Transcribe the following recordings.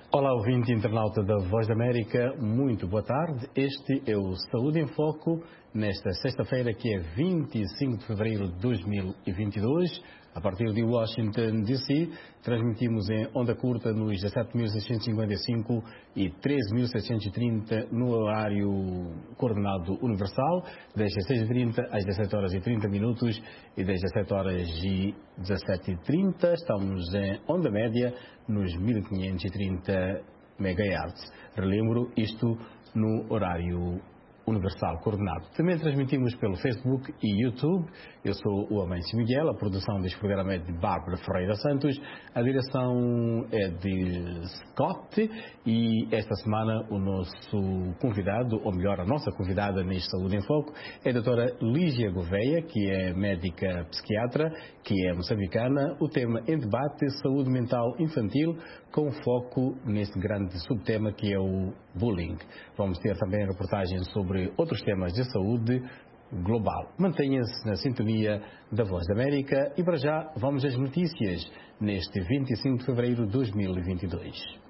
Olá, ouvinte internauta da Voz da América, muito boa tarde. Este é o Saúde em Foco, nesta sexta-feira, que é 25 de fevereiro de 2022. A partir de Washington, D.C., transmitimos em onda curta nos 17.655 e 13.730 no horário coordenado universal, das 16h30 às 17h30 e das 17h e 17h30. Estamos em onda média nos 1530 MHz. Relembro isto no horário universal coordenado. Também transmitimos pelo Facebook e YouTube. Eu sou o Amâncio Miguel, a produção deste programa é de Bárbara Ferreira Santos, a direção é de Scott e esta semana o nosso convidado, ou melhor, a nossa convidada neste Saúde em Foco é a doutora Lígia Gouveia, que é médica psiquiatra, que é moçambicana. O tema em debate, saúde mental infantil, com foco neste grande subtema que é o bullying. Vamos ter também reportagens sobre outros temas de saúde global. Mantenha-se na sintonia da Voz da América e para já vamos às notícias neste 25 de fevereiro de 2022.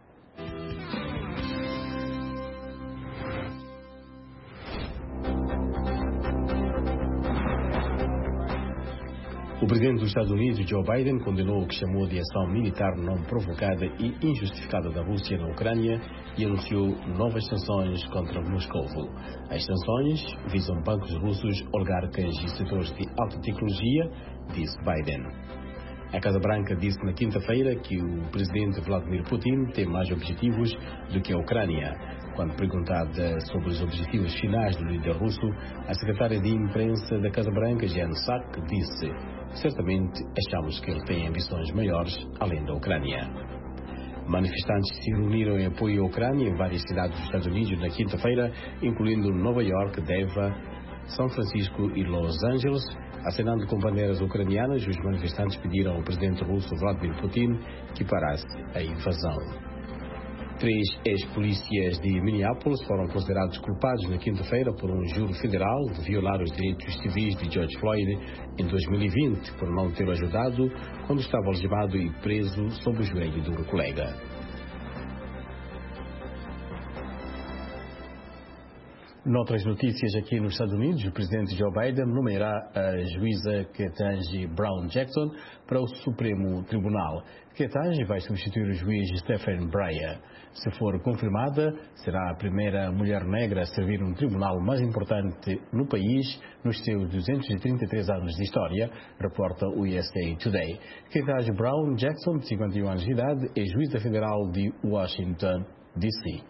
O presidente dos Estados Unidos, Joe Biden, condenou o que chamou de ação militar não provocada e injustificada da Rússia na Ucrânia e anunciou novas sanções contra Moscou. As sanções visam bancos russos, oligarcas e setores de alta tecnologia, disse Biden. A Casa Branca disse na quinta-feira que o presidente Vladimir Putin tem mais objetivos do que a Ucrânia. Quando perguntada sobre os objetivos finais do líder russo, a secretária de imprensa da Casa Branca, Jen Psaki, disse: certamente achamos que ele tem ambições maiores além da Ucrânia. Manifestantes se reuniram em apoio à Ucrânia em várias cidades dos Estados Unidos na quinta-feira, incluindo Nova York, Denver, São Francisco e Los Angeles. Acenando com bandeiras ucranianas, os manifestantes pediram ao presidente russo Vladimir Putin que parasse a invasão. 3 ex-polícias de Minneapolis foram considerados culpados na quinta-feira por um júri federal de violar os direitos civis de George Floyd em 2020 por não ter ajudado quando estava algemado e preso sob o joelho de um colega. Noutras notícias aqui nos Estados Unidos, o presidente Joe Biden nomeará a juíza Ketanji Brown Jackson para o Supremo Tribunal. Ketanji vai substituir o juiz Stephen Breyer. Se for confirmada, será a primeira mulher negra a servir um tribunal mais importante no país nos seus 233 anos de história, reporta o USA Today. Ketanji Brown Jackson, de 51 anos de idade, é juíza federal de Washington, D.C.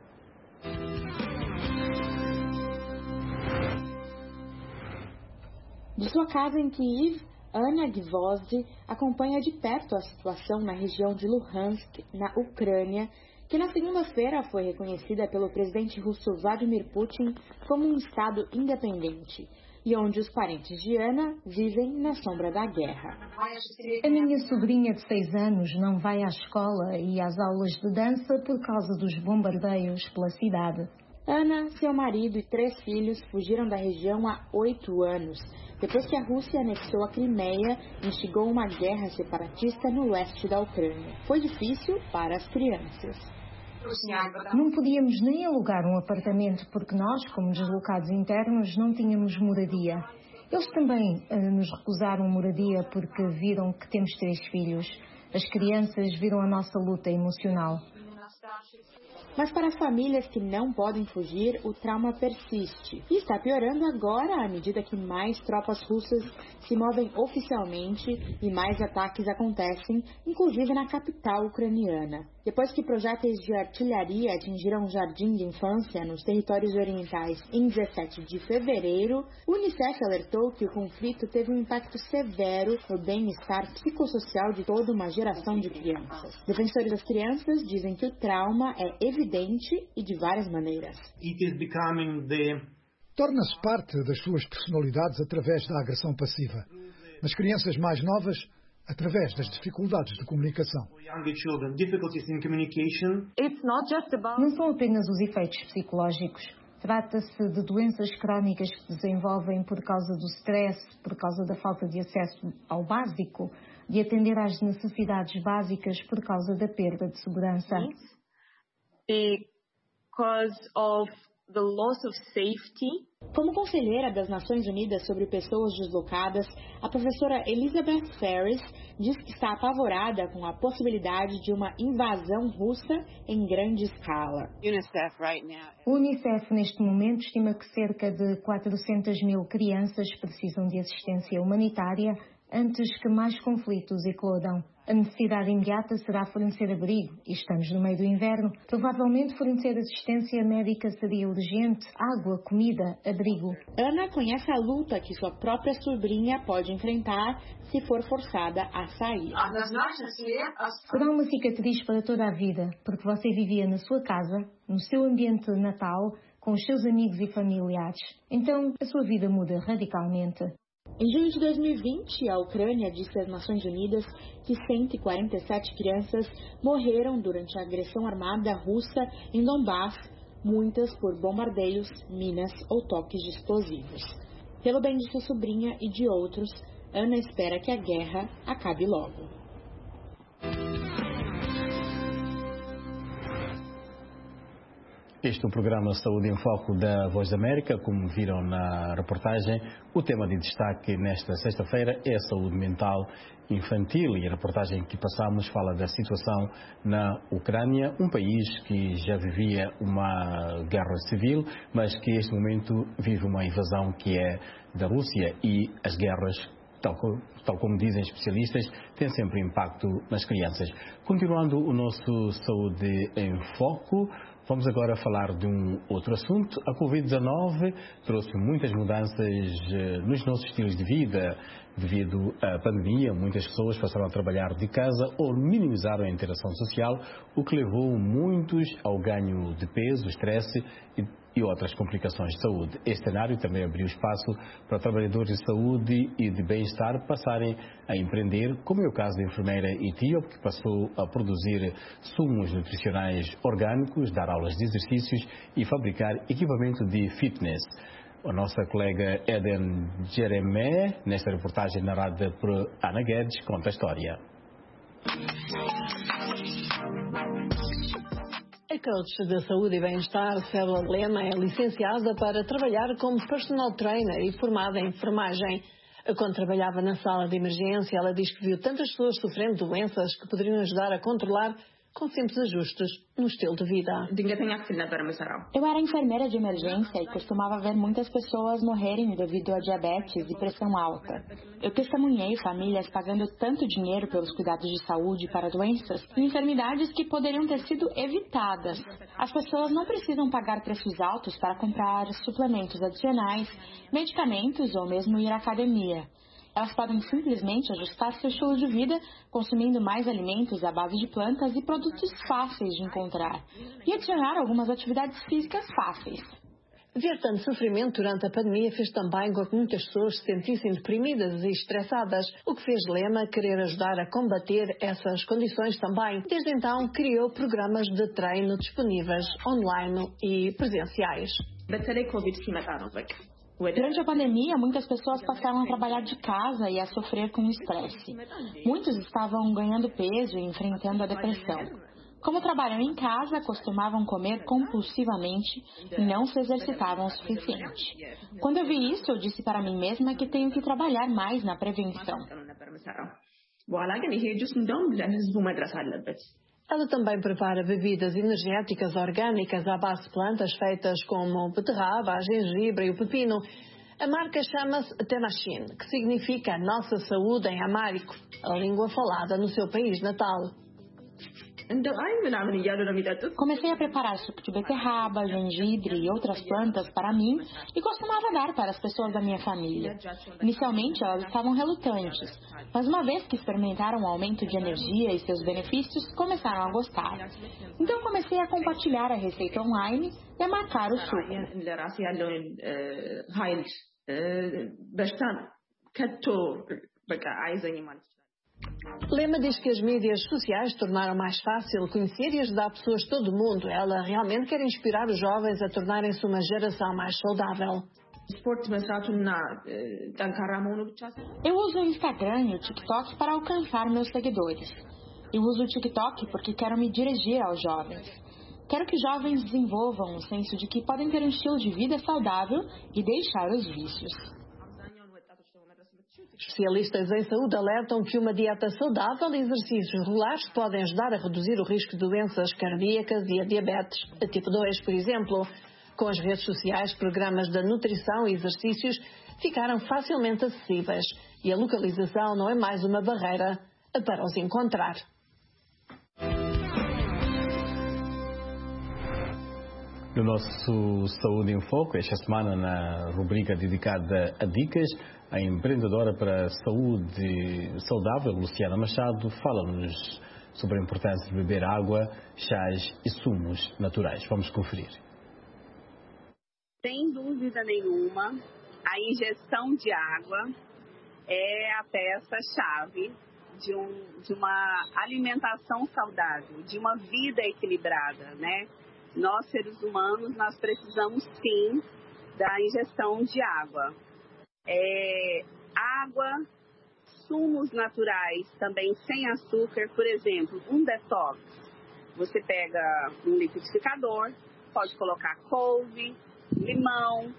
De sua casa em Kiev, Ana Gvozdy acompanha de perto a situação na região de Luhansk, na Ucrânia, que na segunda-feira foi reconhecida pelo presidente russo Vladimir Putin como um estado independente, e onde os parentes de Ana vivem na sombra da guerra. A minha sobrinha de 6 anos não vai à escola e às aulas de dança por causa dos bombardeios pela cidade. Ana, seu marido e 3 filhos fugiram da região há 8 anos, depois que a Rússia anexou a Crimeia e instigou uma guerra separatista no leste da Ucrânia. Foi difícil para as crianças. Não podíamos nem alugar um apartamento porque nós, como deslocados internos, não tínhamos moradia. Eles também nos recusaram moradia porque viram que temos 3 filhos. As crianças viram a nossa luta emocional. Mas para as famílias que não podem fugir, o trauma persiste. E está piorando agora à medida que mais tropas russas se movem oficialmente e mais ataques acontecem, inclusive na capital ucraniana. Depois que projéteis de artilharia atingiram um jardim de infância nos territórios orientais em 17 de fevereiro, o Unicef alertou que o conflito teve um impacto severo no bem-estar psicossocial de toda uma geração de crianças. Defensores das crianças dizem que o trauma é evidente e de várias maneiras. Torna-se parte das suas personalidades através da agressão passiva. Nas crianças mais novas, através das dificuldades de comunicação. Não são apenas os efeitos psicológicos. Trata-se de doenças crónicas que se desenvolvem por causa do stress, por causa da falta de acesso ao básico, de atender às necessidades básicas por causa da perda de segurança. Because of the loss of safety. Como conselheira das Nações Unidas sobre pessoas deslocadas, a professora Elizabeth Ferris diz que está apavorada com a possibilidade de uma invasão russa em grande escala. O Unicef, neste momento, estima que cerca de 400 mil crianças precisam de assistência humanitária antes que mais conflitos eclodam. A necessidade imediata será fornecer abrigo, e estamos no meio do inverno. Provavelmente fornecer assistência médica seria urgente, água, comida, abrigo. Ana conhece a luta que sua própria sobrinha pode enfrentar se for forçada a sair. Será uma cicatriz para toda a vida, porque você vivia na sua casa, no seu ambiente natal, com os seus amigos e familiares. Então, a sua vida muda radicalmente. Em junho de 2020, a Ucrânia disse às Nações Unidas que 147 crianças morreram durante a agressão armada russa em Donbass, muitas por bombardeios, minas ou toques de explosivos. Pelo bem de sua sobrinha e de outros, Ana espera que a guerra acabe logo. Este é o programa Saúde em Foco da Voz da América. Como viram na reportagem, o tema de destaque nesta sexta-feira é a saúde mental infantil, e a reportagem que passamos fala da situação na Ucrânia, um país que já vivia uma guerra civil, mas que neste momento vive uma invasão que é da Rússia, e as guerras, tal como dizem especialistas, têm sempre impacto nas crianças. Continuando o nosso Saúde em Foco, vamos agora falar de um outro assunto. A Covid-19 trouxe muitas mudanças nos nossos estilos de vida. Devido à pandemia, muitas pessoas passaram a trabalhar de casa ou minimizaram a interação social, o que levou muitos ao ganho de peso, estresse e outras complicações de saúde. Este cenário também abriu espaço para trabalhadores de saúde e de bem-estar passarem a empreender, como é o caso da enfermeira etíope, que passou a produzir sumos nutricionais orgânicos, dar aulas de exercícios e fabricar equipamento de fitness. A nossa colega Eden Jeremé, nesta reportagem narrada por Ana Guedes, conta a história. A coach de saúde e bem-estar, Célia Lema, é licenciada para trabalhar como personal trainer e formada em enfermagem. Quando trabalhava na sala de emergência, ela diz que viu tantas pessoas sofrendo doenças que poderiam ajudar a controlar com simples ajustes no estilo de vida. Eu era enfermeira de emergência e costumava ver muitas pessoas morrerem devido a diabetes e pressão alta. Eu testemunhei famílias pagando tanto dinheiro pelos cuidados de saúde para doenças e enfermidades que poderiam ter sido evitadas. As pessoas não precisam pagar preços altos para comprar suplementos adicionais, medicamentos ou mesmo ir à academia. Elas podem simplesmente ajustar seu estilo de vida, consumindo mais alimentos à base de plantas e produtos fáceis de encontrar, e adicionar algumas atividades físicas fáceis. Ver tanto sofrimento durante a pandemia fez também com que muitas pessoas se sentissem deprimidas e estressadas, o que fez Lema querer ajudar a combater essas condições também. Desde então, criou programas de treino disponíveis online e presenciais. Durante a pandemia, muitas pessoas passaram a trabalhar de casa e a sofrer com estresse. Muitos estavam ganhando peso e enfrentando a depressão. Como trabalham em casa, costumavam comer compulsivamente e não se exercitavam o suficiente. Quando eu vi isso, eu disse para mim mesma que tenho que trabalhar mais na prevenção. Ela também prepara bebidas energéticas orgânicas à base de plantas feitas como beterraba, a gengibre e o pepino. A marca chama-se Temachin, que significa Nossa Saúde em Amárico, a língua falada no seu país natal. Comecei a preparar suco de beterraba, gengibre e outras plantas para mim e costumava dar para as pessoas da minha família. Inicialmente elas estavam relutantes, mas uma vez que experimentaram o aumento de energia e seus benefícios, começaram a gostar. Então comecei a compartilhar a receita online e a marcar o suco. Lema diz que as mídias sociais tornaram mais fácil conhecer e ajudar pessoas de todo o mundo. Ela realmente quer inspirar os jovens a tornarem-se uma geração mais saudável. Eu uso o Instagram e o TikTok para alcançar meus seguidores. Eu uso o TikTok porque quero me dirigir aos jovens. Quero que jovens desenvolvam o senso de que podem ter um estilo de vida saudável e deixar os vícios. Especialistas em saúde alertam que uma dieta saudável e exercícios regulares podem ajudar a reduzir o risco de doenças cardíacas e a diabetes tipo 2, por exemplo. Com as redes sociais, programas de nutrição e exercícios ficaram facilmente acessíveis e a localização não é mais uma barreira para os encontrar. No nosso Saúde em Foco, esta semana, na rubrica dedicada a dicas, a empreendedora para a saúde saudável, Luciana Machado, fala-nos sobre a importância de beber água, chás e sumos naturais. Vamos conferir. Sem dúvida nenhuma, a ingestão de água é a peça-chave de uma alimentação saudável, de uma vida equilibrada, né? Nós, seres humanos, nós precisamos, sim, da ingestão de água. Água, sumos naturais, também sem açúcar, por exemplo, um detox. Você pega um liquidificador, pode colocar couve, limão,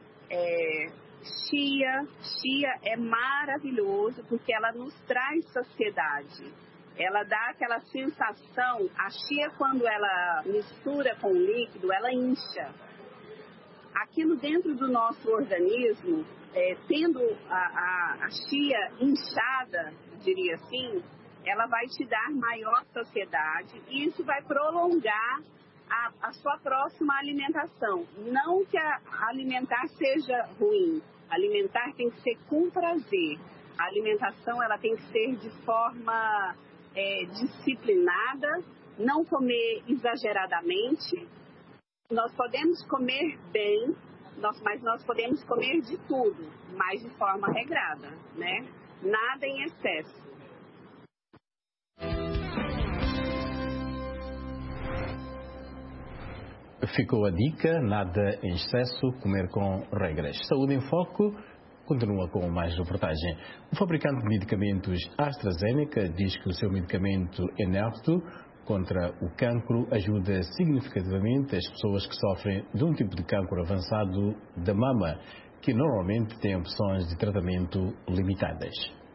chia. Chia é maravilhoso porque ela nos traz saciedade. Ela dá aquela sensação, a chia quando ela mistura com o líquido, ela incha. Aquilo dentro do nosso organismo, tendo a chia inchada, diria assim, ela vai te dar maior saciedade e isso vai prolongar a sua próxima alimentação. Não que alimentar seja ruim, alimentar tem que ser com prazer. A alimentação ela tem que ser de forma disciplinada, não comer exageradamente. Nós podemos comer bem, mas nós podemos comer de tudo, mas de forma regrada, né? Nada em excesso. Ficou a dica, nada em excesso, comer com regras. Saúde em Foco continua com mais reportagem. O fabricante de medicamentos AstraZeneca diz que o seu medicamento Enhertu contra o cancro ajuda significativamente as pessoas que sofrem de um tipo de cancro avançado da mama, que normalmente têm opções de tratamento limitadas.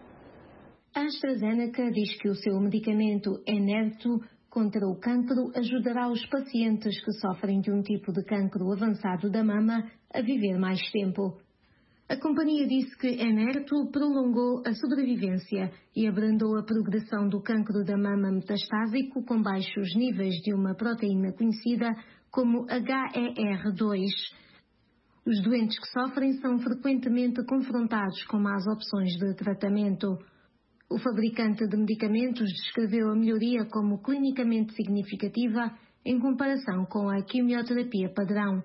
A AstraZeneca diz que o seu medicamento Enhertu contra o cancro ajudará os pacientes que sofrem de um tipo de cancro avançado da mama a viver mais tempo. A companhia disse que Enhertu prolongou a sobrevivência e abrandou a progressão do cancro da mama metastásico com baixos níveis de uma proteína conhecida como HER2. Os doentes que sofrem são frequentemente confrontados com más opções de tratamento. O fabricante de medicamentos descreveu a melhoria como clinicamente significativa em comparação com a quimioterapia padrão.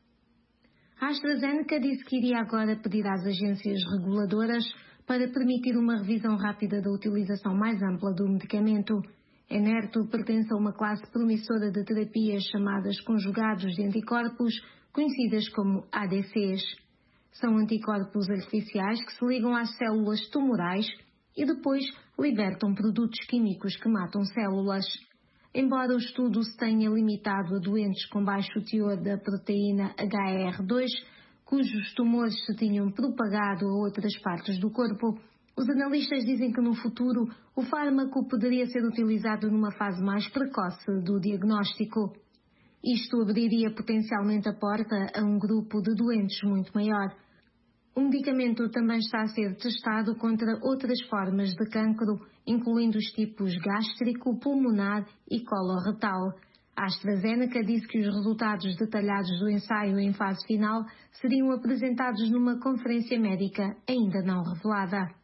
A AstraZeneca disse que iria agora pedir às agências reguladoras para permitir uma revisão rápida da utilização mais ampla do medicamento. Enhertu pertence a uma classe promissora de terapias chamadas conjugados de anticorpos, conhecidas como ADCs. São anticorpos artificiais que se ligam às células tumorais e depois libertam produtos químicos que matam células. Embora o estudo se tenha limitado a doentes com baixo teor da proteína HER2, cujos tumores se tinham propagado a outras partes do corpo, os analistas dizem que no futuro o fármaco poderia ser utilizado numa fase mais precoce do diagnóstico. Isto abriria potencialmente a porta a um grupo de doentes muito maior. O medicamento também está a ser testado contra outras formas de cancro, incluindo os tipos gástrico, pulmonar e coloretal. A AstraZeneca disse que os resultados detalhados do ensaio em fase final seriam apresentados numa conferência médica ainda não revelada.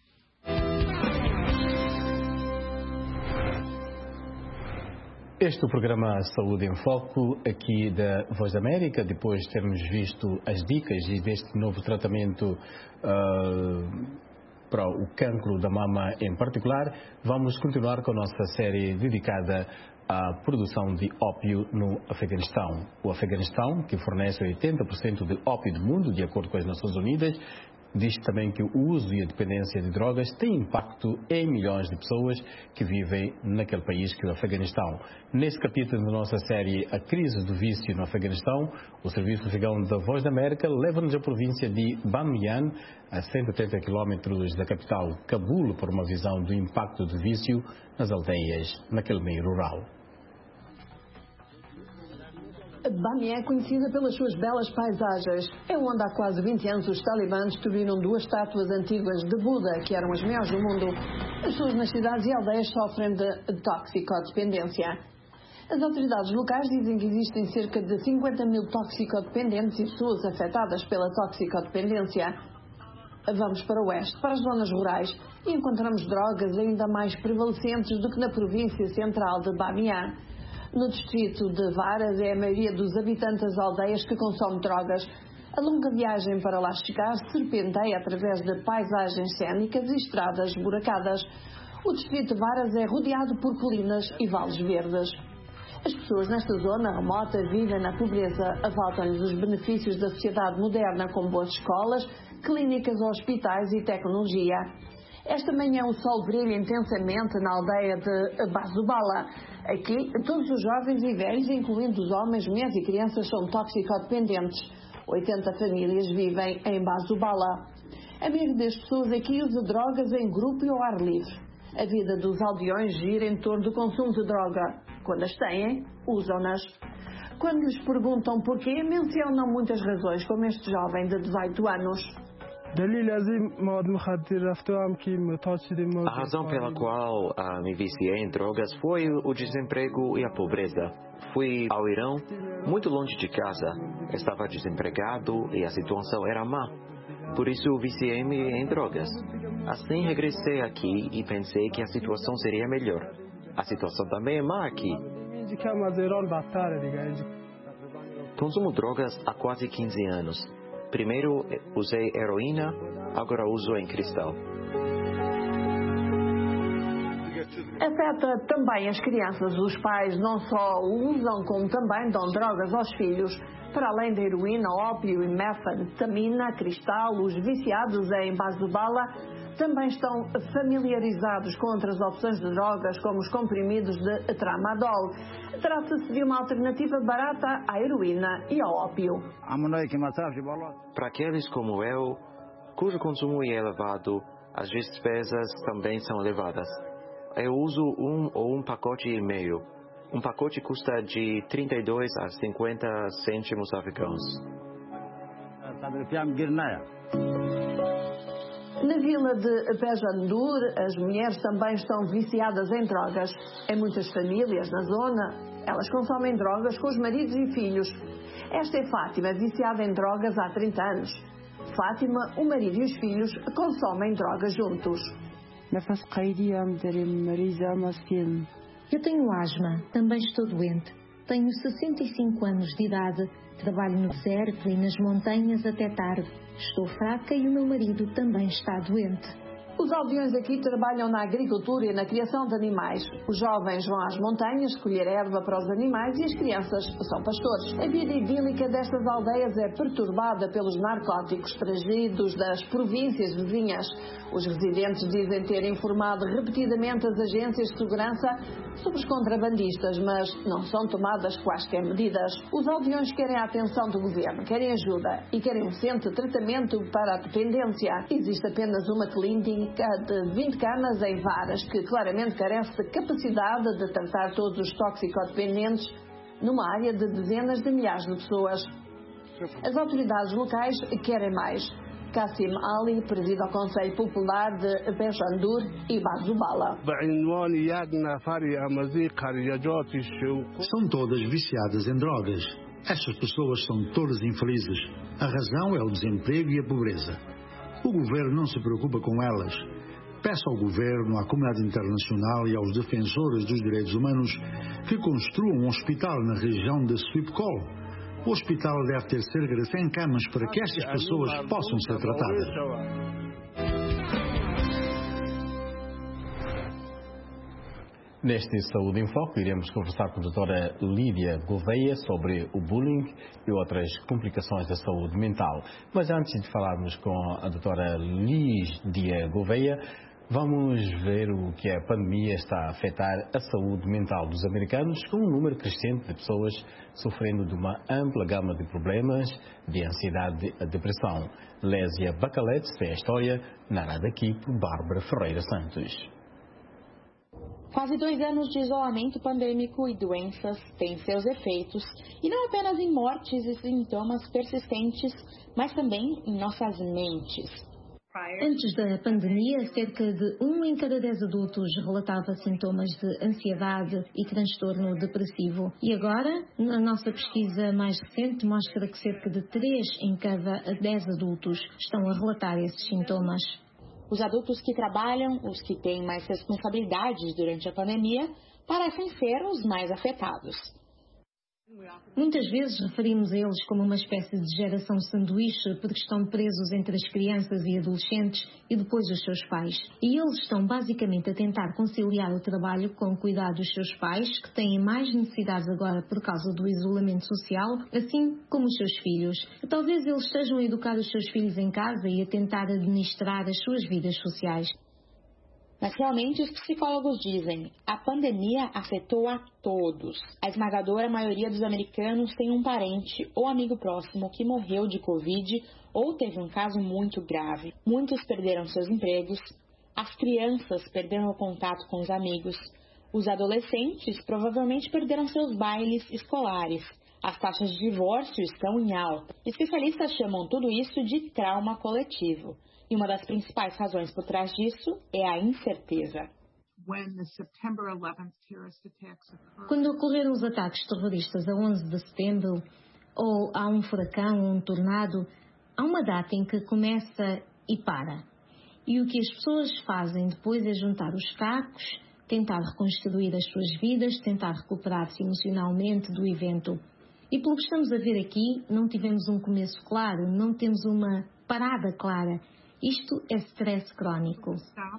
Este é o programa Saúde em Foco, aqui da Voz da América, depois de termos visto as dicas e deste novo tratamento para o cancro da mama em particular. Vamos continuar com a nossa série dedicada à produção de ópio no Afeganistão. O Afeganistão, que fornece 80% do ópio do mundo, de acordo com as Nações Unidas, diz também que o uso e a dependência de drogas tem impacto em milhões de pessoas que vivem naquele país que é o Afeganistão. Nesse capítulo da nossa série A Crise do Vício no Afeganistão, o Serviço Afegão da Voz da América leva-nos à província de Bamiyan, a 180 km da capital Cabul, por uma visão do impacto do vício nas aldeias, naquele meio rural. Bamiyan é conhecida pelas suas belas paisagens. É onde há quase 20 anos os talibãs destruíram 2 estátuas antigas de Buda, que eram as maiores do mundo. As pessoas nas cidades e aldeias sofrem de toxicodependência. As autoridades locais dizem que existem cerca de 50 mil toxicodependentes e pessoas afetadas pela toxicodependência. Vamos para o oeste, para as zonas rurais, e encontramos drogas ainda mais prevalecentes do que na província central de Bamiyan. No distrito de Varas é a maioria dos habitantes das aldeias que consome drogas. A longa viagem para lá chegar serpenteia através de paisagens cênicas e estradas buracadas. O distrito de Varas é rodeado por colinas e vales verdes. As pessoas nesta zona remota vivem na pobreza. Faltam-lhes os benefícios da sociedade moderna, como boas escolas, clínicas, hospitais e tecnologia. Esta manhã o sol brilha intensamente na aldeia de Bazubala. Aqui, todos os jovens e velhos, incluindo os homens, mulheres e crianças, são toxicodependentes. 80 famílias vivem em Bazubala. A maioria das pessoas aqui usa drogas em grupo e ao ar livre. A vida dos aldeões gira em torno do consumo de droga. Quando as têm, usam-nas. Quando lhes perguntam porquê, mencionam muitas razões, como este jovem de 18 anos. A razão pela qual me viciei em drogas foi o desemprego e a pobreza. Fui ao Irão, muito longe de casa. Estava desempregado e a situação era má. Por isso viciei-me em drogas. Assim regressei aqui e pensei que a situação seria melhor. A situação também é má aqui. Consumo drogas há quase 15 anos. Primeiro usei heroína, agora uso em cristal. Afeta também as crianças. Os pais não só usam, como também dão drogas aos filhos. Para além da heroína, ópio e metanfetamina, cristal, os viciados em Bazubala também estão familiarizados com outras opções de drogas, como os comprimidos de tramadol. Trata-se de uma alternativa barata à heroína e ao ópio. Para aqueles como eu, cujo consumo é elevado, as despesas também são elevadas. Eu uso 1 ou 1 pacote e meio. Um pacote custa de 32 a 50 cêntimos africanos. Na vila de Pejandur, as mulheres também estão viciadas em drogas. Em muitas famílias na zona, elas consomem drogas com os maridos e filhos. Esta é Fátima, viciada em drogas há 30 anos. Fátima, o marido e os filhos consomem drogas juntos. Eu tenho asma, também estou doente. Tenho 65 anos de idade, trabalho no deserto e nas montanhas até tarde. Estou fraca e o meu marido também está doente. Os aldeões aqui trabalham na agricultura e na criação de animais. Os jovens vão às montanhas colher erva para os animais e as crianças são pastores. A vida idílica destas aldeias é perturbada pelos narcóticos trazidos das províncias vizinhas. Os residentes dizem ter informado repetidamente as agências de segurança sobre os contrabandistas, mas não são tomadas quaisquer medidas. Os aldeões querem a atenção do governo, querem ajuda e querem um centro de tratamento para a dependência. Existe apenas uma clínica de 20 camas em Varas, que claramente carece de capacidade de tratar todos os toxicodependentes numa área de dezenas de milhares de pessoas. As autoridades locais querem mais. Kassim Ali preside o Conselho Popular de Pejandur e Bazubala. São todas viciadas em drogas. Estas pessoas são todas infelizes. A razão é o desemprego e a pobreza. O governo não se preocupa com elas. Peço ao governo, à comunidade internacional e aos defensores dos direitos humanos que construam um hospital na região de Swipcol. O hospital deve ter cerca de 100 camas para que estas pessoas possam ser tratadas. Neste Saúde em Foco, iremos conversar com a doutora Lídia Gouveia sobre o bullying e outras complicações da saúde mental. Mas antes de falarmos com a doutora Lídia Gouveia, vamos ver o que a pandemia está a afetar a saúde mental dos americanos, com um número crescente de pessoas sofrendo de uma ampla gama de problemas, de ansiedade e depressão. Lésia Bacalete tem a história, narrada aqui por Bárbara Ferreira Santos. Quase 2 anos de isolamento pandêmico e doenças têm seus efeitos, e não apenas em mortes e sintomas persistentes, mas também em nossas mentes. Antes da pandemia, cerca de 1 em cada 10 adultos relatava sintomas de ansiedade e transtorno depressivo. E agora, a nossa pesquisa mais recente mostra que cerca de 3 em cada 10 adultos estão a relatar esses sintomas. Os adultos que trabalham, os que têm mais responsabilidades durante a pandemia, parecem ser os mais afetados. Muitas vezes referimos a eles como uma espécie de geração sanduíche porque estão presos entre as crianças e adolescentes e depois os seus pais. E eles estão basicamente a tentar conciliar o trabalho com o cuidado dos seus pais, que têm mais necessidades agora por causa do isolamento social, assim como os seus filhos. Talvez eles estejam a educar os seus filhos em casa e a tentar administrar as suas vidas sociais. Mas realmente os psicólogos dizem, a pandemia afetou a todos. A esmagadora maioria dos americanos tem um parente ou amigo próximo que morreu de Covid ou teve um caso muito grave. Muitos perderam seus empregos, as crianças perderam o contato com os amigos, os adolescentes provavelmente perderam seus bailes escolares. As taxas de divórcio estão em alta. Especialistas chamam tudo isso de trauma coletivo. E uma das principais razões por trás disso é a incerteza. Quando ocorreram os ataques terroristas a 11 de setembro, ou há um furacão ou um tornado, há uma data em que começa e para. E o que as pessoas fazem depois é juntar os cacos, tentar reconstruir as suas vidas, tentar recuperar-se emocionalmente do evento. E pelo que estamos a ver aqui, não tivemos um começo claro, não temos uma parada clara. Isto é stress crônico.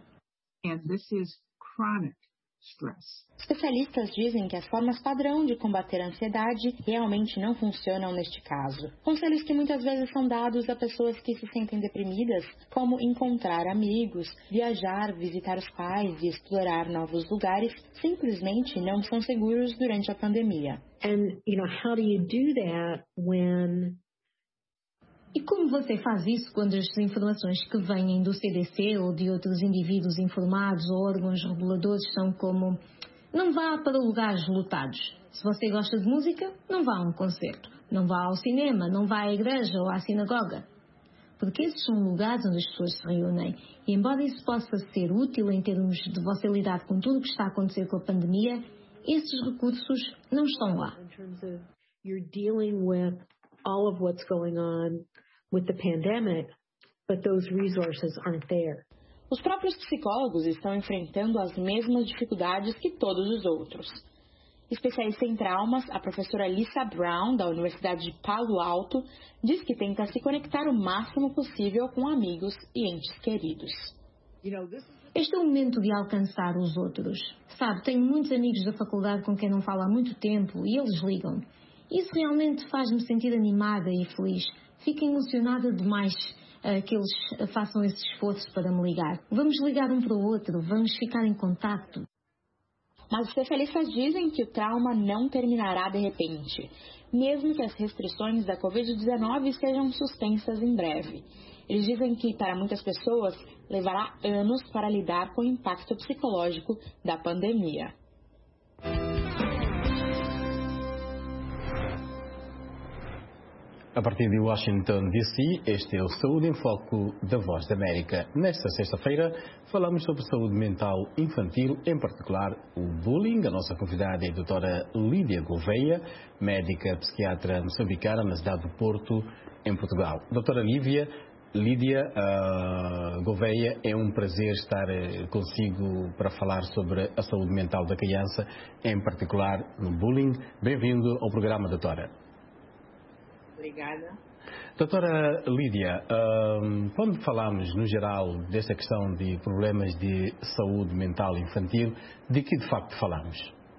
Especialistas dizem que as formas padrão de combater a ansiedade realmente não funcionam neste caso. Conselhos que muitas vezes são dados a pessoas que se sentem deprimidas, como encontrar amigos, viajar, visitar os pais e explorar novos lugares, simplesmente não são seguros durante a pandemia. How do you do that when... E como você faz isso quando as informações que vêm do CDC ou de outros indivíduos informados ou órgãos reguladores são como: não vá para lugares lotados. Se você gosta de música, não vá a um concerto. Não vá ao cinema, não vá à igreja ou à sinagoga. Porque esses são lugares onde as pessoas se reúnem. E embora isso possa ser útil em termos de você lidar com tudo o que está a acontecer com a pandemia, esses recursos não estão lá. You're dealing with all of what's going on with the pandemic, but those resources aren't there. Os próprios psicólogos estão enfrentando as mesmas dificuldades que todos os outros. Especialista em traumas, a professora Lisa Brown, da Universidade de Palo Alto, diz que tenta se conectar o máximo possível com amigos e entes queridos. Este é o momento de alcançar os outros. Sabe, tenho muitos amigos da faculdade com quem não falo há muito tempo e eles ligam. Isso realmente faz-me sentir animada e feliz. Fico emocionada demais que eles façam esse esforço para me ligar. Vamos ligar um para o outro, vamos ficar em contacto. Mas especialistas dizem que o trauma não terminará de repente, mesmo que as restrições da Covid-19 sejam suspensas em breve. Eles dizem que, para muitas pessoas, levará anos para lidar com o impacto psicológico da pandemia. A partir de Washington, D.C., este é o Saúde em Foco da Voz da América. Nesta sexta-feira, falamos sobre saúde mental infantil, em particular o bullying. A nossa convidada é a doutora Lídia Gouveia, médica psiquiatra moçambicana na cidade do Porto, em Portugal. Doutora Lídia Gouveia, é um prazer estar consigo para falar sobre a saúde mental da criança, em particular no bullying. Bem-vindo ao programa, doutora. Obrigada. Doutora Lídia, quando falamos no geral desta questão de problemas de saúde mental infantil, de que de facto falamos?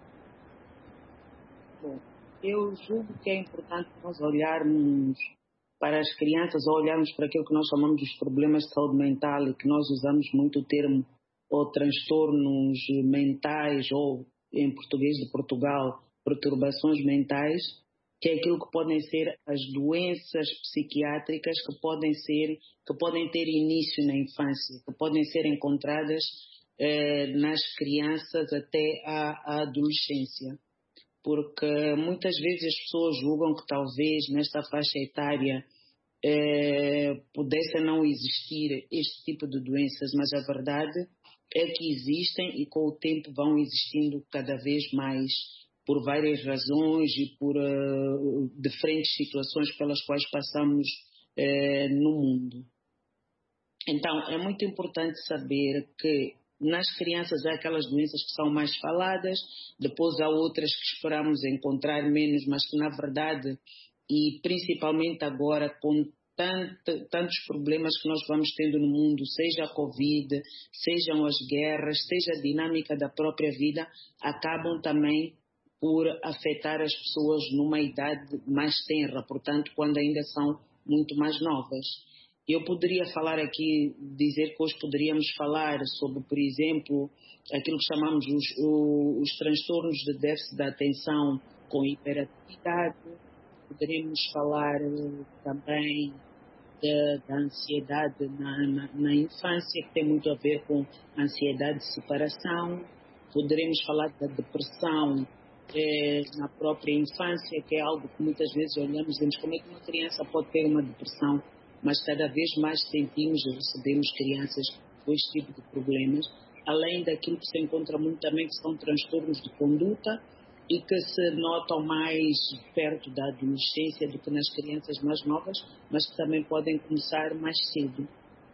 Bom, eu julgo que é importante nós olharmos para as crianças, ou olharmos para aquilo que nós chamamos de problemas de saúde mental, e que nós usamos muito o termo ou transtornos mentais, ou em português de Portugal, perturbações mentais, que é aquilo que podem ser as doenças psiquiátricas que podem ter início na infância, que podem ser encontradas nas crianças até à adolescência. Porque muitas vezes as pessoas julgam que talvez nesta faixa etária pudesse não existir este tipo de doenças, mas a verdade é que existem e com o tempo vão existindo cada vez mais, por várias razões e por diferentes situações pelas quais passamos no mundo. Então, é muito importante saber que nas crianças há aquelas doenças que são mais faladas, depois há outras que esperamos encontrar menos, mas que na verdade, e principalmente agora com tantos problemas que nós vamos tendo no mundo, seja a Covid, sejam as guerras, seja a dinâmica da própria vida, acabam também por afetar as pessoas numa idade mais tenra, portanto, quando ainda são muito mais novas. Eu poderia falar aqui, dizer que hoje poderíamos falar sobre, por exemplo, aquilo que chamamos os transtornos de déficit da atenção com hiperatividade. Poderíamos falar também da ansiedade na infância, que tem muito a ver com ansiedade de separação. Poderemos falar da depressão na própria infância, que é algo que muitas vezes olhamos e dizemos como é que uma criança pode ter uma depressão, mas cada vez mais sentimos e recebemos crianças com este tipo de problemas, além daquilo que se encontra muito também, que são transtornos de conduta e que se notam mais perto da adolescência do que nas crianças mais novas, mas que também podem começar mais cedo.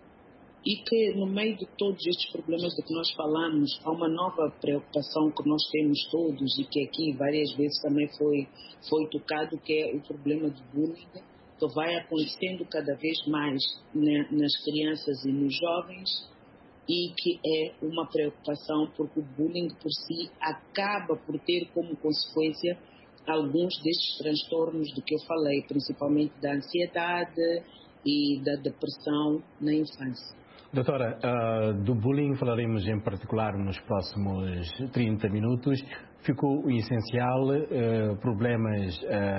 E que no meio de todos estes problemas de que nós falamos, há uma nova preocupação que nós temos todos e que aqui várias vezes também foi tocado, que é o problema de bullying, que vai acontecendo cada vez mais nas crianças e nos jovens, e que é uma preocupação porque o bullying por si acaba por ter como consequência alguns destes transtornos do que eu falei, principalmente da ansiedade e da depressão na infância. Doutora, do bullying falaremos em particular nos próximos 30 minutos. Ficou o essencial, problemas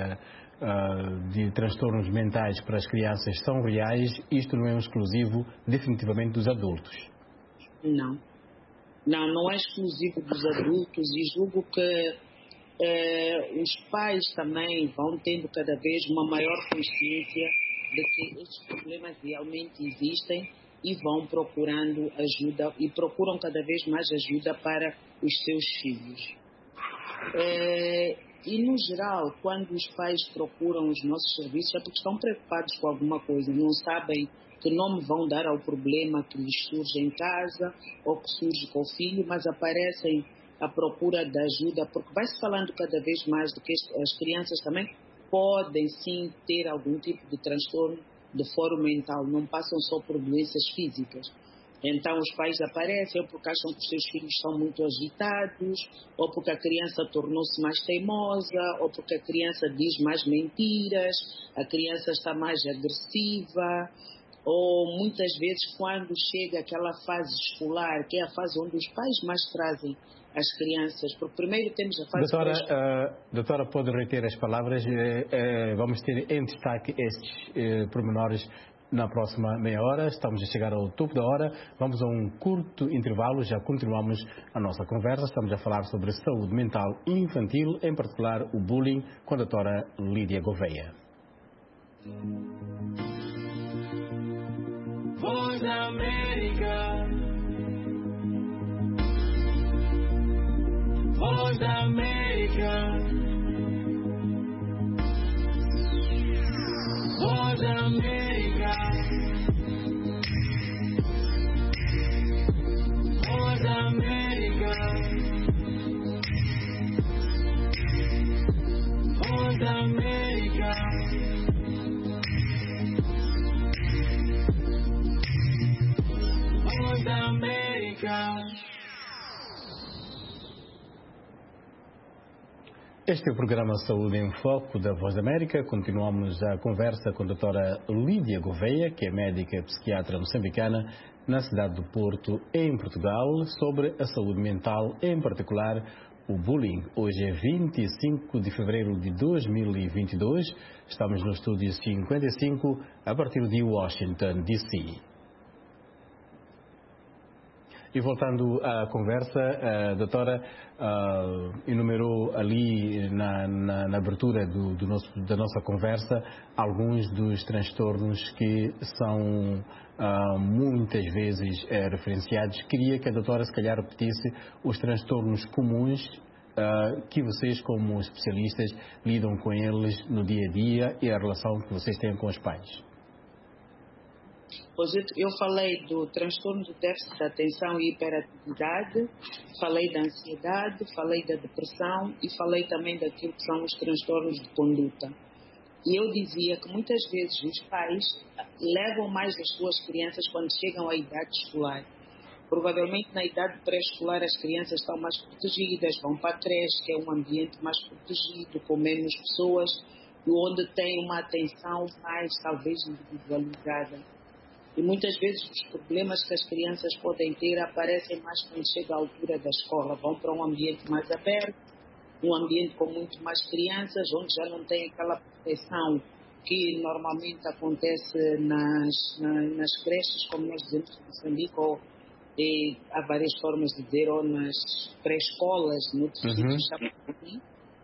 de transtornos mentais para as crianças são reais, isto não é um exclusivo definitivamente dos adultos. Não é exclusivo dos adultos, e julgo que os pais também vão tendo cada vez uma maior consciência de que estes problemas realmente existem e vão procurando ajuda e procuram cada vez mais ajuda para os seus filhos. E no geral, quando os pais procuram os nossos serviços é porque estão preocupados com alguma coisa, não sabem que nome vão dar ao problema que lhes surge em casa ou que surge com o filho, mas aparecem à procura de ajuda, porque vai-se falando cada vez mais de que as crianças também podem sim ter algum tipo de transtorno de foro mental, não passam só por doenças físicas. Então os pais aparecem ou porque acham que os seus filhos são muito agitados, ou porque a criança tornou-se mais teimosa, ou porque a criança diz mais mentiras, a criança está mais agressiva, ou muitas vezes quando chega aquela fase escolar, que é a fase onde os pais mais trazem as crianças, porque primeiro temos a fase... Doutora, pode reter as palavras, vamos ter em destaque estes pormenores na próxima meia hora. Estamos a chegar ao topo da hora, vamos a um curto intervalo, já continuamos a nossa conversa. Estamos a falar sobre saúde mental infantil, em particular o bullying, com a doutora Lídia Gouveia. Voz da América, Voz da América, Voz da América, Voz da América, Voz da América, Este é o programa Saúde em Foco da Voz da América. Continuamos a conversa com a doutora Lídia Gouveia, que é médica e psiquiatra moçambicana na cidade do Porto, em Portugal, sobre a saúde mental, em particular o bullying. Hoje é 25 de fevereiro de 2022. Estamos no estúdio 55, a partir de Washington, D.C. E voltando à conversa, a doutora enumerou ali na abertura da nossa conversa alguns dos transtornos que são muitas vezes referenciados. Queria que a doutora se calhar repetisse os transtornos comuns que vocês, como especialistas, lidam com eles no dia a dia e a relação que vocês têm com os pais. Pois eu falei do transtorno do déficit de atenção e hiperatividade, falei da ansiedade, falei da depressão e falei também daquilo que são os transtornos de conduta. E eu dizia que muitas vezes os pais levam mais as suas crianças quando chegam à idade escolar. Provavelmente na idade pré-escolar as crianças estão mais protegidas, vão para a creche, que é um ambiente mais protegido, com menos pessoas, e onde tem uma atenção mais talvez individualizada. E muitas vezes os problemas que as crianças podem ter aparecem mais quando chega à altura da escola. Vão para um ambiente mais aberto, um ambiente com muito mais crianças, onde já não tem aquela proteção que normalmente acontece nas creches, como nós dizemos em Moçambique, ou há várias formas de dizer, ou nas pré-escolas, noutros sítios chamam assim.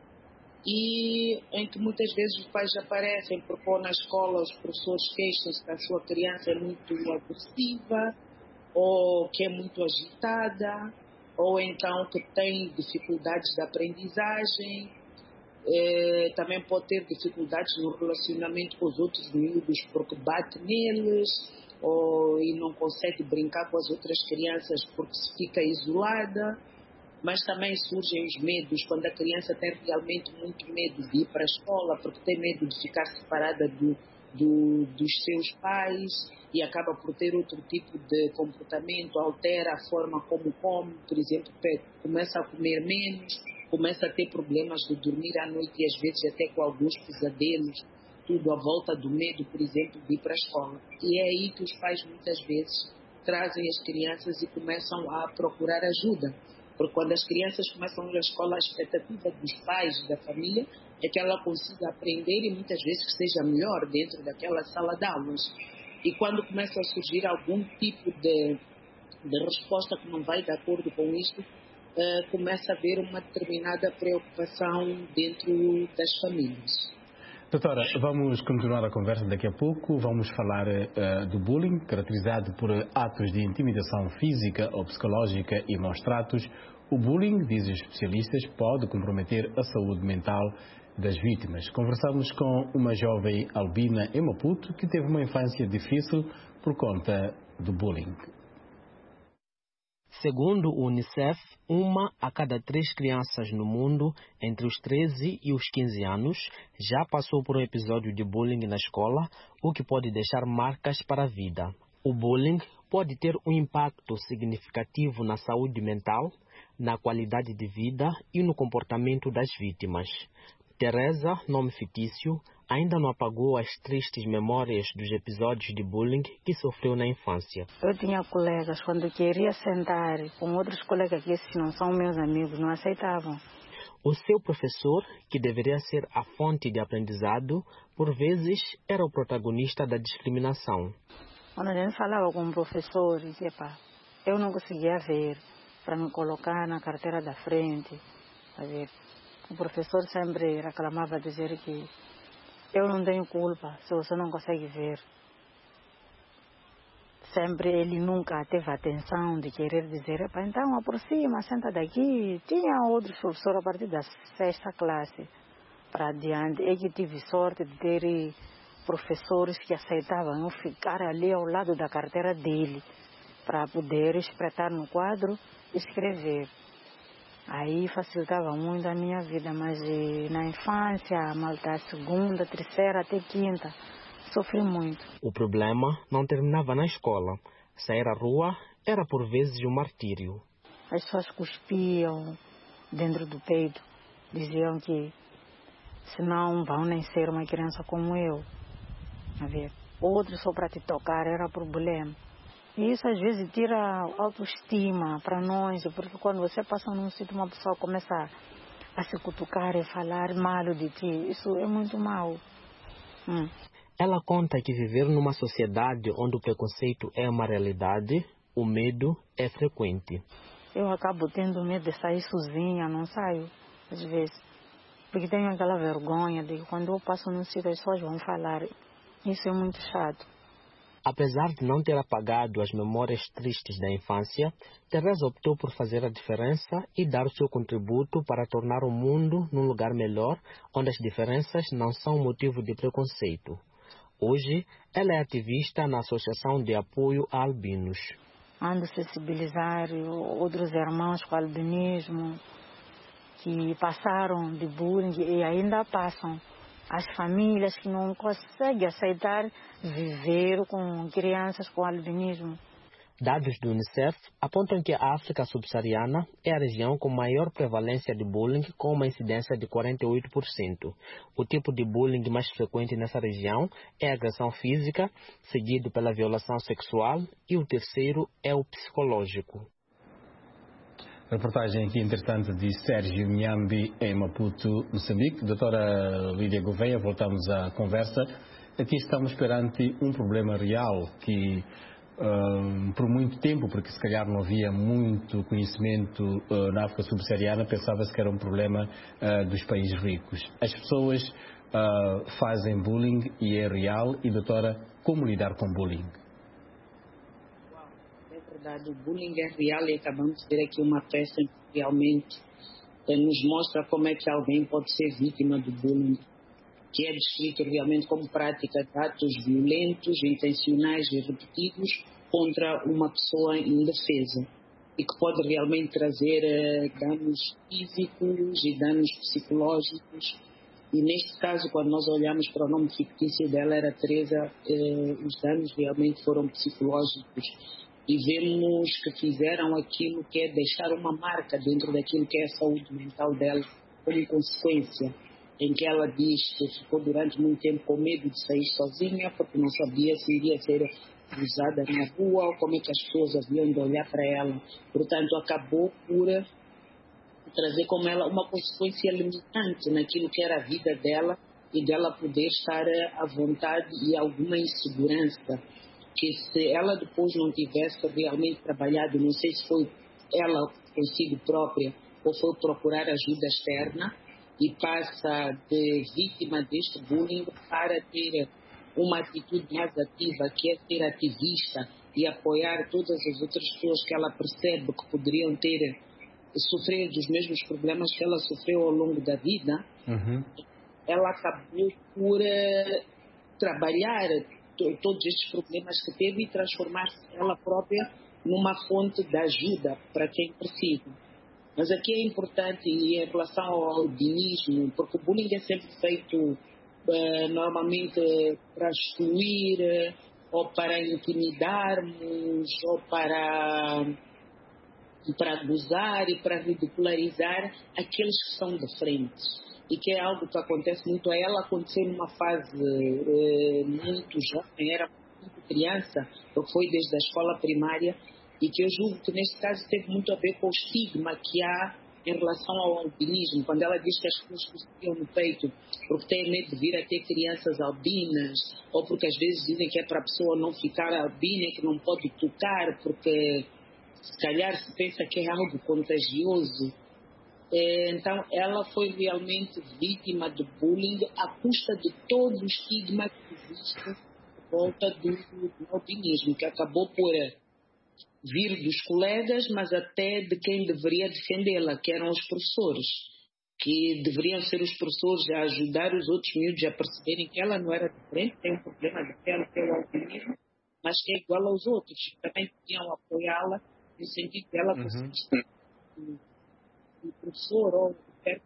E em que muitas vezes os pais aparecem porque ou na escola os professores queixam-se que a sua criança é muito agressiva, ou que é muito agitada, ou então que tem dificuldades de aprendizagem, também pode ter dificuldades no relacionamento com os outros miúdos porque bate neles, e não consegue brincar com as outras crianças porque se fica isolada. Mas também surgem os medos, quando a criança tem realmente muito medo de ir para a escola, porque tem medo de ficar separada dos seus pais e acaba por ter outro tipo de comportamento, altera a forma como come, por exemplo, começa a comer menos, começa a ter problemas de dormir à noite e às vezes até com alguns pesadelos, tudo à volta do medo, por exemplo, de ir para a escola. E é aí que os pais muitas vezes trazem as crianças e começam a procurar ajuda. Porque quando as crianças começam a ir à escola, a expectativa dos pais e da família é que ela consiga aprender e muitas vezes que seja melhor dentro daquela sala de aulas. E quando começa a surgir algum tipo de resposta que não vai de acordo com isto, começa a haver uma determinada preocupação dentro das famílias. Doutora, vamos continuar a conversa daqui a pouco. Vamos falar do bullying, caracterizado por atos de intimidação física ou psicológica e maus tratos. O bullying, dizem os especialistas, pode comprometer a saúde mental das vítimas. Conversamos com uma jovem albina em Maputo que teve uma infância difícil por conta do bullying. Segundo o Unicef, 1 a cada 3 crianças no mundo, entre os 13 e os 15 anos, já passou por um episódio de bullying na escola, o que pode deixar marcas para a vida. O bullying pode ter um impacto significativo na saúde mental, na qualidade de vida e no comportamento das vítimas. Teresa, nome fictício, ainda não apagou as tristes memórias dos episódios de bullying que sofreu na infância. Eu tinha colegas, quando queria sentar com outros colegas que esses não são meus amigos, não aceitavam. O seu professor, que deveria ser a fonte de aprendizado, por vezes era o protagonista da discriminação. Quando a gente falava com o professor, dizia, eu não conseguia ver para me colocar na carteira da frente. O professor sempre reclamava, dizer que eu não tenho culpa se você não consegue ver. Sempre ele nunca teve atenção de querer dizer, então aproxima, senta daqui. Tinha outros professores a partir da 6ª classe para adiante. Eu que tive sorte de ter professores que aceitavam eu ficar ali ao lado da carteira dele para poder espreitar no quadro e escrever. Aí facilitava muito a minha vida, mas na infância, malta 2ª, 3ª até 5ª, sofri muito. O problema não terminava na escola. Sair à rua era por vezes um martírio. As pessoas cuspiam dentro do peito diziam que senão vão nem ser uma criança como eu. A ver, outro só para te tocar era problema. E isso às vezes tira a autoestima para nós, porque quando você passa num sítio, uma pessoa começa a se cutucar e falar mal de ti, isso é muito mal. Ela conta que viver numa sociedade onde o preconceito é uma realidade, o medo é frequente. Eu acabo tendo medo de sair sozinha, não saio, às vezes. Porque tenho aquela vergonha de que quando eu passo num sítio as pessoas vão falar. Isso é muito chato. Apesar de não ter apagado as memórias tristes da infância, Teresa optou por fazer a diferença e dar o seu contributo para tornar o mundo num lugar melhor, onde as diferenças não são motivo de preconceito. Hoje, ela é ativista na Associação de Apoio a Albinos. Ando a sensibilizar outros irmãos com albinismo que passaram de bullying e ainda passam. As famílias que não conseguem aceitar viver com crianças com albinismo. Dados do Unicef apontam que a África subsaariana é a região com maior prevalência de bullying, com uma incidência de 48%. O tipo de bullying mais frequente nessa região é a agressão física, seguido pela violação sexual, e o terceiro é o psicológico. Reportagem aqui interessante de Sérgio Miambi em Maputo, Moçambique. Doutora Lídia Gouveia, voltamos à conversa. Aqui estamos perante um problema real que por muito tempo, porque se calhar não havia muito conhecimento na África subsaariana, pensava-se que era um problema dos países ricos. As pessoas fazem bullying e é real. E doutora, como lidar com bullying? É verdade, o bullying é real e acabamos de ter aqui uma peça que realmente nos mostra como é que alguém pode ser vítima do bullying, que é descrito realmente como prática de atos violentos, intencionais e repetidos contra uma pessoa indefesa e que pode realmente trazer danos físicos e danos psicológicos. E neste caso, quando nós olhamos para o nome fictício dela, era Teresa, os danos realmente foram psicológicos. E vemos que fizeram aquilo que é deixar uma marca dentro daquilo que é a saúde mental dela como consequência, em que ela diz que ficou durante muito tempo com medo de sair sozinha, porque não sabia se iria ser cruzada na rua ou como é que as pessoas haviam de olhar para ela. Portanto, acabou por trazer como ela uma consequência limitante naquilo que era a vida dela e dela poder estar à vontade e alguma insegurança. Que se ela depois não tivesse realmente trabalhado, não sei se foi ela consigo própria ou foi procurar ajuda externa, e passa de vítima deste bullying para ter uma atitude mais ativa, que é ser ativista e apoiar todas as outras pessoas que ela percebe que poderiam ter sofrido os mesmos problemas que ela sofreu ao longo da vida. Ela acabou por trabalhar todos estes problemas que teve e transformar-se ela própria numa fonte de ajuda para quem precisa. Mas aqui é importante em relação ao albinismo, porque o bullying é sempre feito normalmente para excluir, ou para intimidarmos, ou para gozar e para ridicularizar aqueles que são de frente. E que é algo que acontece muito a ela, aconteceu numa fase muito jovem, era muito criança, porque foi desde a escola primária, e que eu julgo que neste caso teve muito a ver com o estigma que há em relação ao albinismo. Quando ela diz que as pessoas costuram no peito porque têm medo de vir a ter crianças albinas, ou porque às vezes dizem que é para a pessoa não ficar albina, que não pode tocar, porque se calhar se pensa que é algo contagioso. Então ela foi realmente vítima de bullying à custa de todo o estigma que existe por volta do albinismo, que acabou por vir dos colegas, mas até de quem deveria defendê-la, que eram os professores, que deveriam ser os professores a ajudar os outros miúdos a perceberem que ela não era diferente, tem um problema de pele, tem o albinismo, mas que é igual aos outros. Também podiam apoiá-la no sentido de ela conseguir o professor ou qualquer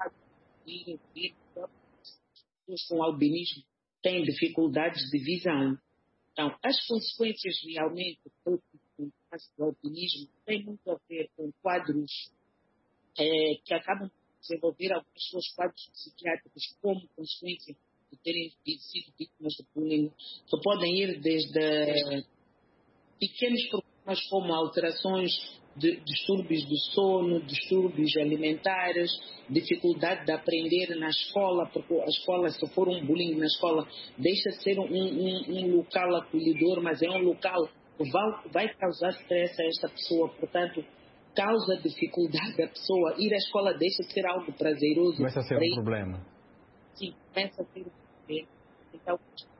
pessoas com albinismo têm dificuldades de visão. Então, as consequências realmente do albinismo têm muito a ver com quadros que acabam desenvolver alguns seus quadros psiquiátricos como consequência de terem sido vítimas de bullying, que podem ir desde pequenos problemas como alterações de distúrbios do sono, distúrbios alimentares, dificuldade de aprender na escola, porque a escola, se for um bullying na escola, deixa de ser um local acolhedor, mas é um local que vai causar stress a esta pessoa, portanto, causa dificuldade à pessoa. Ir à escola deixa de ser algo prazeroso. Começa a ser um problema. Sim, começa a ser um problema. Então,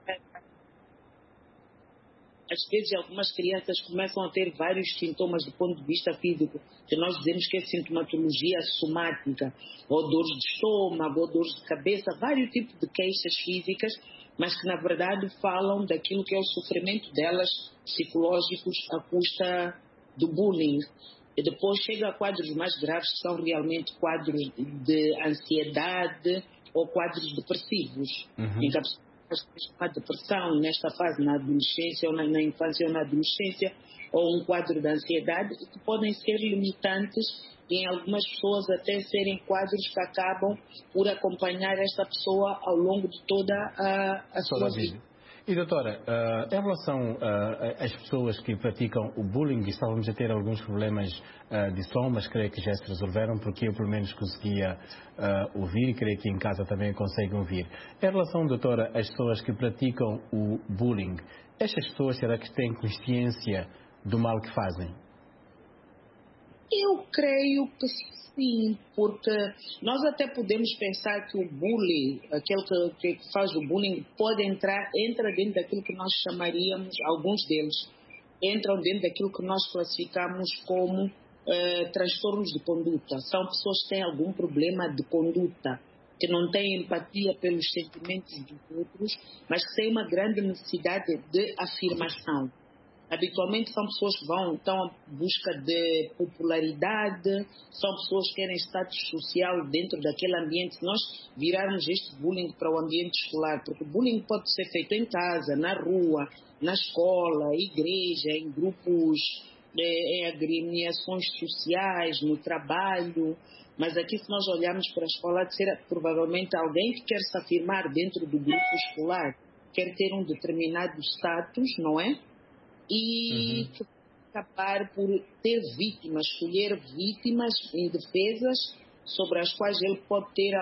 às vezes, algumas crianças começam a ter vários sintomas do ponto de vista físico, que nós dizemos que é sintomatologia somática, ou dores de estômago, ou dores de cabeça, vários tipos de queixas físicas, mas que, na verdade, falam daquilo que é o sofrimento delas, psicológicos, à custa do bullying. E depois chega a quadros mais graves, que são realmente quadros de ansiedade ou quadros depressivos, em que a pessoa uma depressão nesta fase, na adolescência, ou na infância ou na adolescência, ou um quadro de ansiedade, que podem ser limitantes e em algumas pessoas até serem quadros que acabam por acompanhar esta pessoa ao longo de toda a sua vida. E doutora, em relação às pessoas que praticam o bullying, estávamos a ter alguns problemas de som, mas creio que já se resolveram, porque eu pelo menos conseguia ouvir e creio que em casa também conseguem ouvir. Em relação, doutora, às pessoas que praticam o bullying, estas pessoas será que têm consciência do mal que fazem? Eu creio que sim, porque nós até podemos pensar que o bullying, aquele que faz o bullying, entra dentro daquilo que nós chamaríamos, alguns deles, entram dentro daquilo que nós classificamos como transtornos de conduta. São pessoas que têm algum problema de conduta, que não têm empatia pelos sentimentos dos outros, mas que têm uma grande necessidade de afirmação. Habitualmente são pessoas que estão à busca de popularidade, são pessoas que querem status social dentro daquele ambiente. Se nós virarmos este bullying para o ambiente escolar, porque o bullying pode ser feito em casa, na rua, na escola, igreja, em grupos, em agremiações sociais, no trabalho. Mas aqui, se nós olharmos para a escola, há de ser provavelmente alguém que quer se afirmar dentro do grupo escolar, quer ter um determinado status, não é? E que acabar por ter vítimas, escolher vítimas indefesas sobre as quais ele pode ter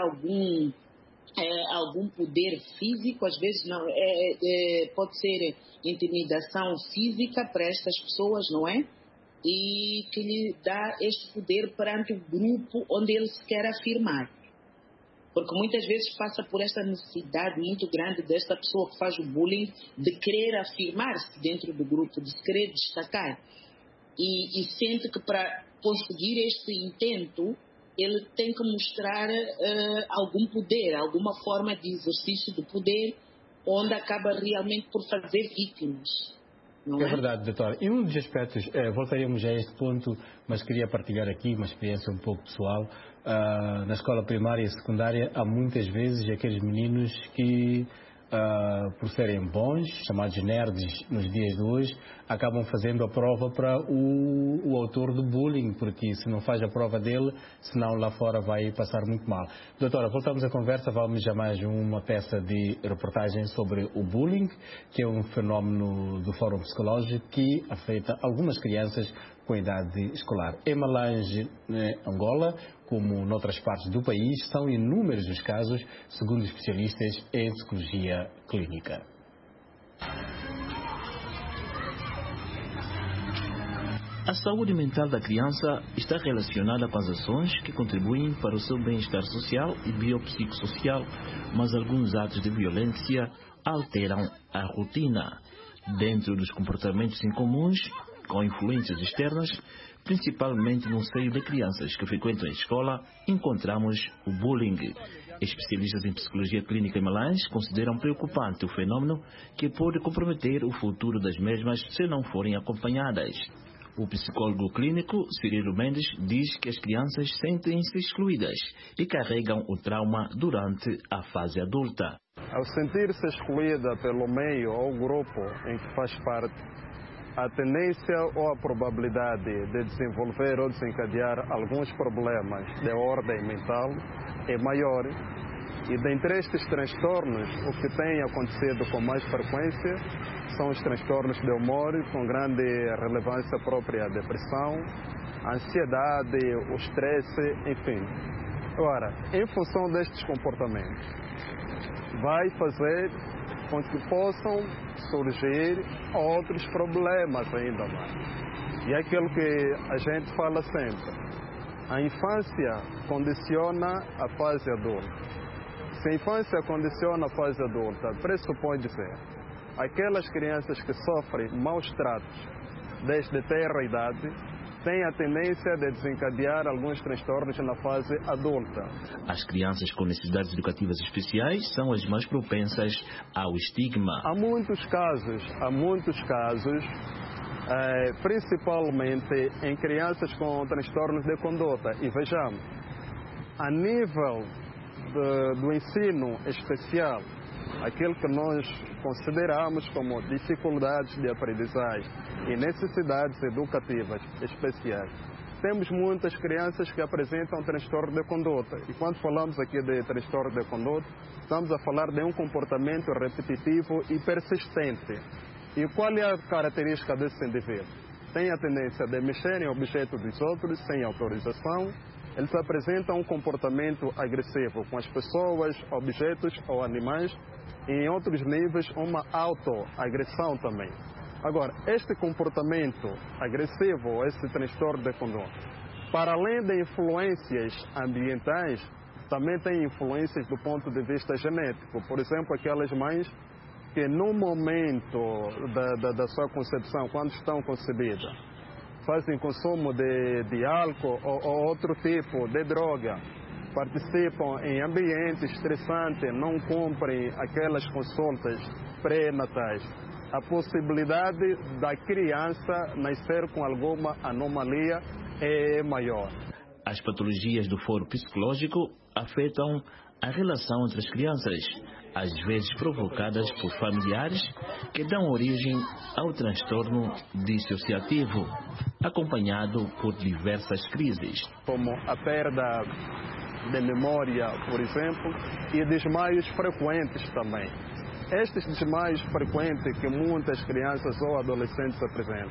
algum poder físico, às vezes não, pode ser intimidação física para estas pessoas, não é? E que lhe dá este poder perante o grupo onde ele se quer afirmar. Porque muitas vezes passa por esta necessidade muito grande desta pessoa que faz o bullying de querer afirmar-se dentro do grupo, de se querer destacar. E sente que para conseguir este intento, ele tem que mostrar algum poder, alguma forma de exercício do poder, onde acaba realmente por fazer vítimas. É verdade, doutor. E um dos aspectos, voltaríamos a este ponto, mas queria partilhar aqui uma experiência um pouco pessoal. Na escola primária e secundária há muitas vezes aqueles meninos que, por serem bons, chamados nerds nos dias de hoje, acabam fazendo a prova para o autor do bullying, porque se não faz a prova dele, senão lá fora vai passar muito mal. Doutora, voltamos à conversa, vamos a mais uma peça de reportagem sobre o bullying, que é um fenómeno do Fórum Psicológico que afeta algumas crianças com idade escolar. Em Malange, Angola, como noutras partes do país, são inúmeros os casos, segundo especialistas em psicologia clínica. A saúde mental da criança está relacionada com as ações que contribuem para o seu bem-estar social e biopsicossocial, mas alguns atos de violência alteram a rotina. Dentro dos comportamentos incomuns, com influências externas, principalmente no seio de crianças que frequentam a escola, encontramos o bullying. Especialistas em psicologia clínica em Malange consideram preocupante o fenômeno que pode comprometer o futuro das mesmas se não forem acompanhadas. O psicólogo clínico Cirilo Mendes diz que as crianças sentem-se excluídas e carregam o trauma durante a fase adulta. Ao sentir-se excluída pelo meio ou grupo em que faz parte, a tendência ou a probabilidade de desenvolver ou desencadear alguns problemas de ordem mental é maior. E dentre estes transtornos, o que tem acontecido com mais frequência são os transtornos de humor, com grande relevância própria a depressão, a ansiedade, o estresse, enfim. Agora, em função destes comportamentos, vai fazer com que possam surgir outros problemas ainda mais. E é aquilo que a gente fala sempre. A infância condiciona a fase adulta. Se a infância condiciona a fase adulta, pressupõe dizer, aquelas crianças que sofrem maus tratos desde tenra idade têm a tendência de desencadear alguns transtornos na fase adulta. As crianças com necessidades educativas especiais são as mais propensas ao estigma. Há muitos casos, principalmente em crianças com transtornos de conduta. E vejamos, a nível do ensino especial, aquilo que nós consideramos como dificuldades de aprendizagem e necessidades educativas especiais, temos muitas crianças que apresentam transtorno de conduta. E quando falamos aqui de transtorno de conduta, estamos a falar de um comportamento repetitivo e persistente. E qual é a característica desse indivíduo? Tem a tendência de mexer em objetos dos outros sem autorização. Eles apresentam um comportamento agressivo com as pessoas, objetos ou animais, e em outros níveis uma autoagressão também. Agora, este comportamento agressivo, esse transtorno de conduta, para além de influências ambientais, também tem influências do ponto de vista genético. Por exemplo, aquelas mães que no momento da sua concepção, quando estão concebidas, fazem consumo de álcool ou outro tipo de droga, participam em ambiente estressante, não cumprem aquelas consultas pré-natais. A possibilidade da criança nascer com alguma anomalia é maior. As patologias do foro psicológico afetam a relação entre as crianças, às vezes provocadas por familiares que dão origem ao transtorno dissociativo, acompanhado por diversas crises. Como a perda de memória, por exemplo, e desmaios frequentes também. Estes desmaios frequentes que muitas crianças ou adolescentes apresentam,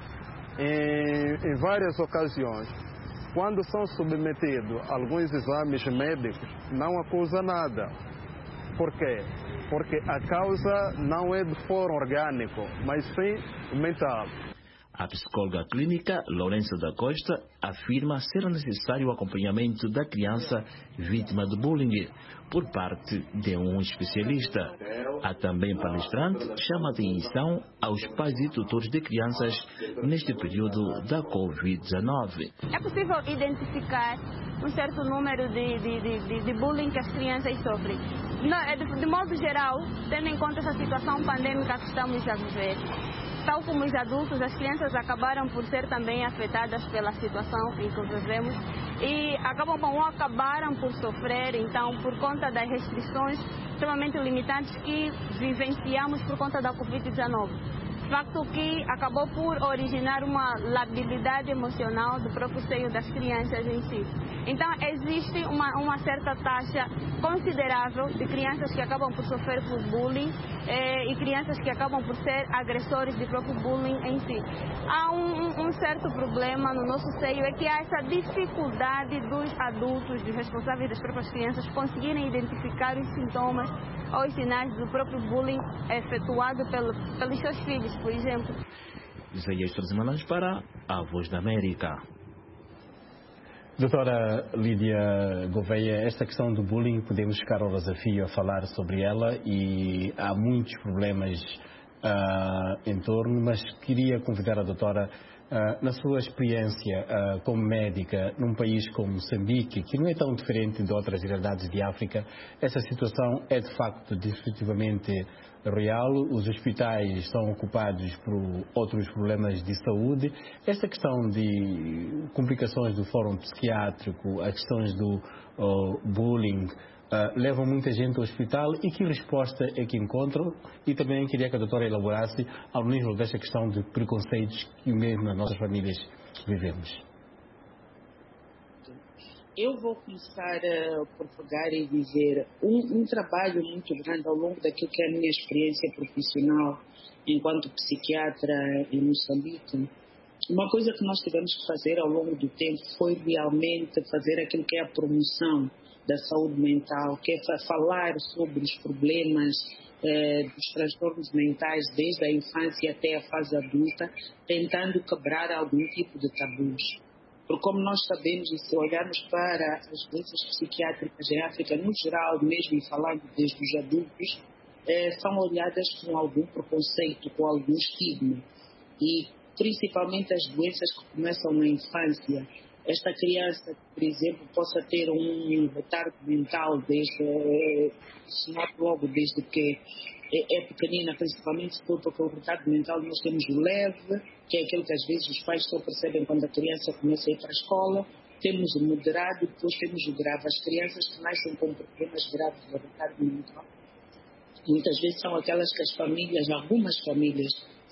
em várias ocasiões, quando são submetidos a alguns exames médicos, não acusa nada. Por quê? Porque a causa não é de foro orgânico, mas sim mental. A psicóloga clínica Lourenço da Costa afirma ser necessário o acompanhamento da criança vítima de bullying por parte de um especialista. A também palestrante chama atenção aos pais e tutores de crianças neste período da Covid-19. É possível identificar um certo número de bullying que as crianças sofrem. De modo geral, tendo em conta essa situação pandêmica que estamos a viver, tal como os adultos, as crianças acabaram por ser também afetadas pela situação em que vivemos e acabaram por sofrer, então, por conta das restrições extremamente limitantes que vivenciamos por conta da Covid-19. Facto que acabou por originar uma labilidade emocional do próprio seio das crianças em si. Então, existe uma certa taxa considerável de crianças que acabam por sofrer por bullying e crianças que acabam por ser agressores de próprio bullying em si. Há um certo problema no nosso seio, é que há essa dificuldade dos adultos, dos responsáveis das próprias crianças, conseguirem identificar os sintomas ou os sinais do próprio bullying efetuado pelos seus filhos, por exemplo. Isaías Trezemanas para a Voz da América. Doutora Lídia Gouveia, esta questão do bullying, podemos ficar ao desafio a falar sobre ela e há muitos problemas em torno, mas queria convidar a doutora, na sua experiência como médica num país como Moçambique, que não é tão diferente de outras realidades de África, essa situação é de facto definitivamente real, os hospitais estão ocupados por outros problemas de saúde. Esta questão de complicações do fórum psiquiátrico, as questões do bullying, levam muita gente ao hospital, e que resposta é que encontram? E também queria que a doutora elaborasse ao nível desta questão de preconceitos que mesmo nas nossas famílias vivemos. Eu vou começar por pegar e dizer um trabalho muito grande ao longo daquilo que é a minha experiência profissional enquanto psiquiatra em Moçambique. Uma coisa que nós tivemos que fazer ao longo do tempo foi realmente fazer aquilo que é a promoção da saúde mental, que é falar sobre os problemas dos transtornos mentais desde a infância até a fase adulta, tentando quebrar algum tipo de tabus. Porque como nós sabemos, e se olharmos para as doenças psiquiátricas em África no geral, mesmo falando desde os adultos, são olhadas com algum preconceito, com algum estigma. E principalmente as doenças que começam na infância. Esta criança, por exemplo, possa ter um retardo mental se nota logo desde que é pequenina, principalmente se for porque o retardo mental nós temos o leve, que é aquele que às vezes os pais só percebem quando a criança começa a ir para a escola. Temos o moderado e depois temos o grave. As crianças que nascem com problemas graves de retardo mental, muitas vezes são aquelas que as famílias, algumas famílias,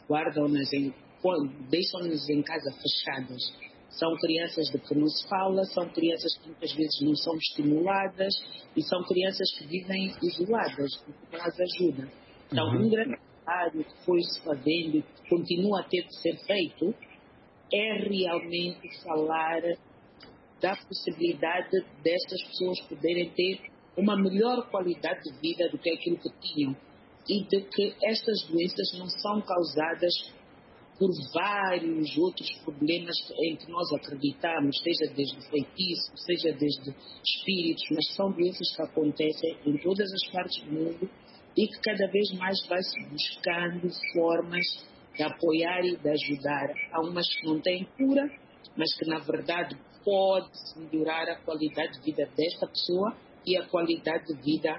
deixam-nas em casa fechadas. São crianças de que não se fala, são crianças que muitas vezes não são estimuladas e são crianças que vivem isoladas, porque elas ajudam. Então, um grande trabalho que foi-se fazendo e que continua a ter de ser feito é realmente falar da possibilidade destas pessoas poderem ter uma melhor qualidade de vida do que aquilo que tinham, e de que estas doenças não são causadas por vários outros problemas em que nós acreditamos, seja desde feitiço, seja desde espíritos, mas são doenças que acontecem em todas as partes do mundo e que cada vez mais vai-se buscando formas de apoiar e de ajudar. Há umas que não têm cura, mas que na verdade pode melhorar a qualidade de vida desta pessoa e a qualidade de vida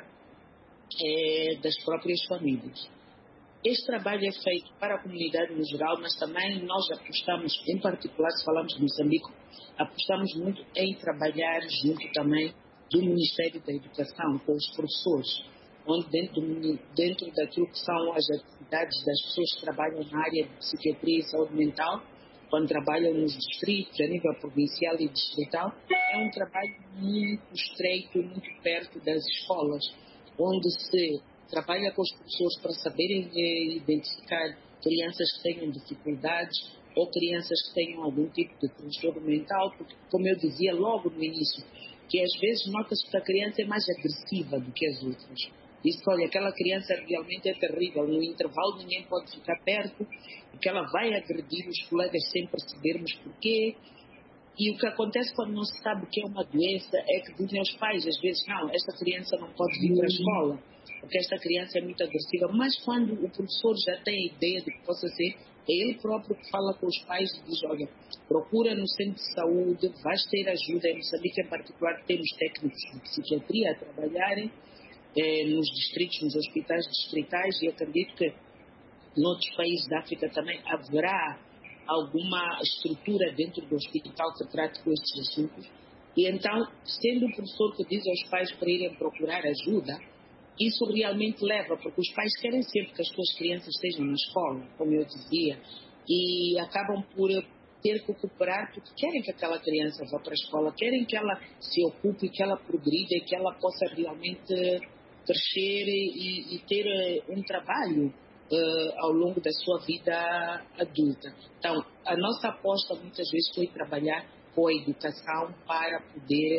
das próprias famílias. Este trabalho é feito para a comunidade no geral, mas também nós apostamos, em particular, se falamos de Moçambique, apostamos muito em trabalhar junto também do Ministério da Educação, com os professores, onde dentro daquilo que são as atividades das pessoas que trabalham na área de psiquiatria e saúde mental, quando trabalham nos distritos, a nível provincial e distrital, é um trabalho muito estreito, muito perto das escolas, onde se trabalha com os professores para saberem identificar crianças que tenham dificuldades ou crianças que tenham algum tipo de transtorno mental, porque, como eu dizia logo no início, que às vezes nota-se que a criança é mais agressiva do que as outras. Diz que, olha, aquela criança realmente é terrível, no intervalo ninguém pode ficar perto, porque ela vai agredir os colegas sem percebermos porquê. E o que acontece quando não se sabe o que é uma doença é que dizem aos pais, às vezes, não, esta criança não pode vir para a escola, porque esta criança é muito agressiva. Mas quando o professor já tem a ideia de que possa ser, é ele próprio que fala com os pais e diz, olha, procura no centro de saúde, vais ter ajuda. Em Moçambique, em particular, temos técnicos de psiquiatria a trabalharem nos distritos, nos hospitais distritais, e acredito que noutros países da África também haverá alguma estrutura dentro do hospital que trate com estes assuntos. E então, sendo o professor que diz aos pais para irem procurar ajuda, isso realmente leva, porque os pais querem sempre que as suas crianças estejam na escola, como eu dizia, e acabam por ter que cooperar porque querem que aquela criança vá para a escola, querem que ela se ocupe, que ela progrida, que ela possa realmente crescer e ter um trabalho ao longo da sua vida adulta. Então, a nossa aposta muitas vezes foi trabalhar com a educação para poder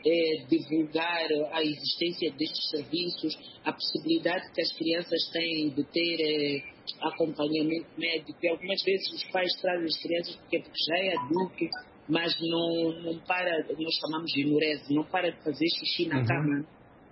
divulgar a existência destes serviços, a possibilidade que as crianças têm de ter acompanhamento médico. E algumas vezes os pais trazem as crianças porque já é adulto, mas não para, nós chamamos de enurese, não para de fazer xixi na cama.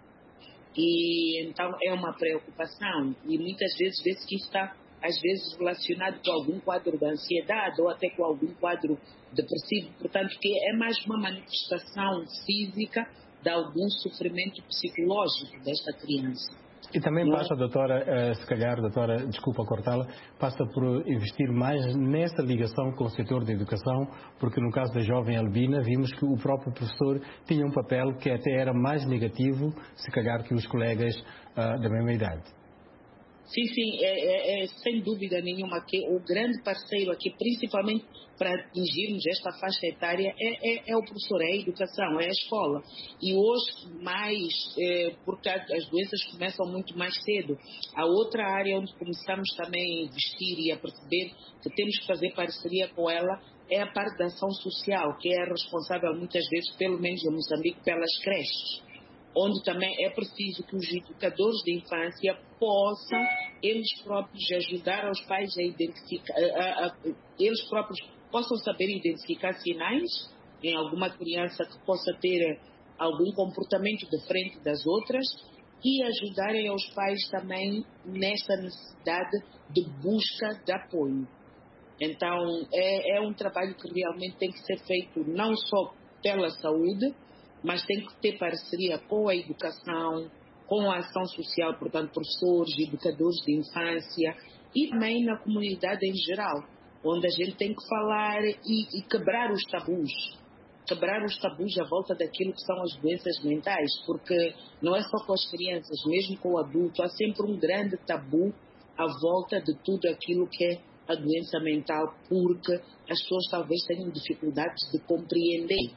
E então é uma preocupação, e muitas vezes vê-se que está às vezes relacionado com algum quadro de ansiedade ou até com algum quadro depressivo, portanto que é mais uma manifestação física de algum sofrimento psicológico desta criança. E também passa, doutora, se calhar, doutora, desculpa cortá-la, passa por investir mais nessa ligação com o setor da educação, porque no caso da jovem Albina vimos que o próprio professor tinha um papel que até era mais negativo, se calhar, que os colegas da mesma idade. Sim, sem dúvida nenhuma que o grande parceiro aqui, principalmente para atingirmos esta faixa etária, é o professor, é a educação, é a escola. E hoje mais, porque as doenças começam muito mais cedo. A outra área onde começamos também a investir e a perceber que temos que fazer parceria com ela é a parte da ação social, que é responsável muitas vezes, pelo menos em Moçambique, pelas creches, onde também é preciso que os educadores de infância possam, eles próprios, ajudar os pais a identificar, eles próprios possam saber identificar sinais em alguma criança que possa ter algum comportamento diferente das outras e ajudarem aos pais também nesta necessidade de busca de apoio. Então, é um trabalho que realmente tem que ser feito não só pela saúde, mas tem que ter parceria com a educação, com a ação social, portanto, professores, educadores de infância e também na comunidade em geral, onde a gente tem que falar e quebrar os tabus. Quebrar os tabus à volta daquilo que são as doenças mentais, porque não é só com as crianças, mesmo com o adulto, há sempre um grande tabu à volta de tudo aquilo que é a doença mental, porque as pessoas talvez tenham dificuldades de compreender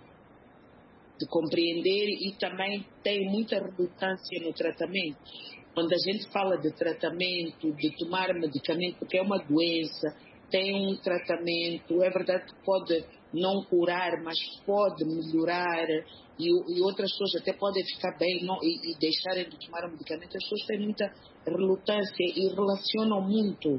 e também tem muita relutância no tratamento. Quando a gente fala de tratamento, de tomar medicamento, porque é uma doença, tem um tratamento, é verdade que pode não curar, mas pode melhorar e outras pessoas até podem ficar bem e deixarem de tomar o medicamento. As pessoas têm muita relutância e relacionam muito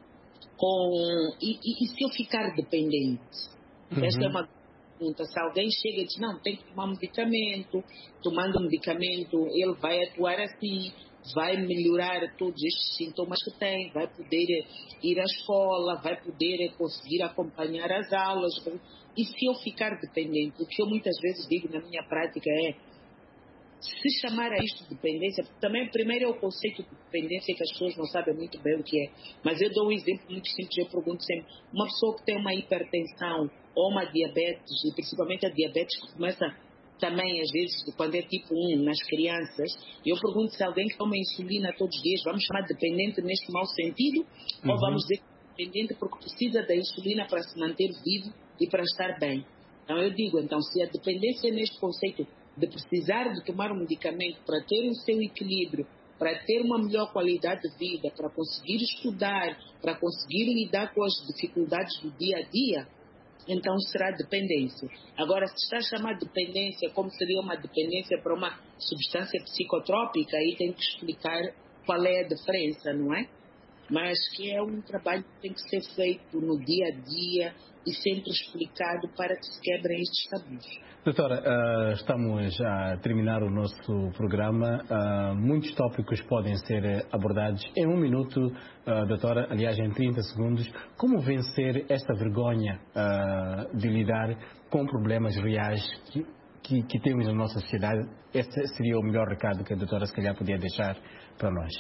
com... E se eu ficar dependente? Esta é uma pergunta. Se alguém chega e diz, não, tem que tomar medicamento, tomando medicamento, ele vai atuar assim, vai melhorar todos estes sintomas que tem, vai poder ir à escola, vai poder conseguir acompanhar as aulas. E se eu ficar dependente? O que eu muitas vezes digo na minha prática é, se chamar a isto de dependência, também primeiro é o conceito de dependência que as pessoas não sabem muito bem o que é, mas eu dou um exemplo muito simples, eu pergunto sempre, uma pessoa que tem uma hipertensão ou uma diabetes, e principalmente a diabetes que começa também às vezes quando é tipo 1 nas crianças, eu pergunto se alguém que toma insulina todos os dias, vamos chamar de dependente neste mau sentido, ou vamos dizer dependente porque precisa da insulina para se manter vivo e para estar bem. Então eu digo, se a dependência é neste conceito de precisar de tomar um medicamento para ter o seu equilíbrio, para ter uma melhor qualidade de vida, para conseguir estudar, para conseguir lidar com as dificuldades do dia a dia, então será dependência. Agora, se está a chamar de dependência, como seria uma dependência para uma substância psicotrópica, aí tem que explicar qual é a diferença, não é? Mas que é um trabalho que tem que ser feito no dia a dia e sempre explicado para que se quebrem estes tabus. Doutora, estamos a terminar o nosso programa. Muitos tópicos podem ser abordados em 1 minuto, doutora, aliás, em 30 segundos. Como vencer esta vergonha de lidar com problemas reais que temos na nossa sociedade? Esse seria o melhor recado que a doutora, se calhar, podia deixar para nós.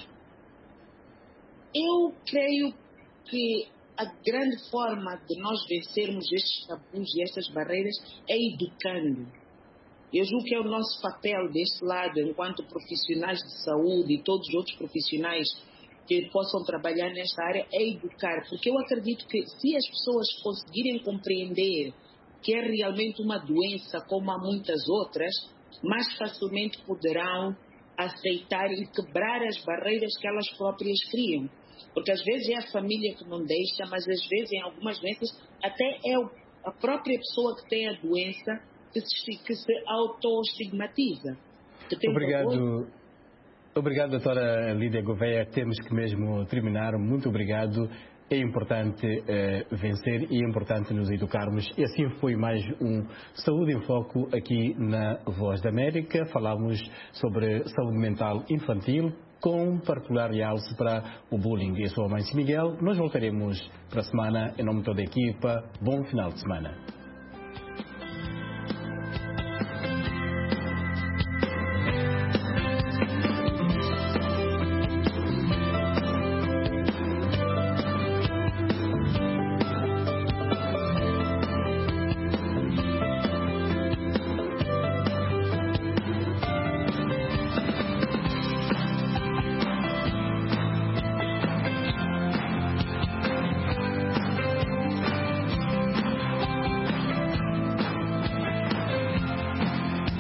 Eu creio que a grande forma de nós vencermos estes tabus e estas barreiras é educando. Eu julgo que é o nosso papel deste lado, enquanto profissionais de saúde e todos os outros profissionais que possam trabalhar nesta área, é educar. Porque eu acredito que se as pessoas conseguirem compreender que é realmente uma doença como há muitas outras, mais facilmente poderão aceitar e quebrar as barreiras que elas próprias criam. Porque às vezes é a família que não deixa, mas às vezes em algumas doenças até é a própria pessoa que tem a doença que se auto-estigmatiza. Obrigado, doutora Lídia Gouveia. Temos que mesmo terminar. Muito obrigado. É importante vencer e é importante nos educarmos. E assim foi mais um Saúde em Foco aqui na Voz da América. Falamos sobre saúde mental infantil, com particular realce para o bullying. Eu sou a Mãe Miguel. Nós voltaremos para a semana em nome de toda a equipa. Bom final de semana.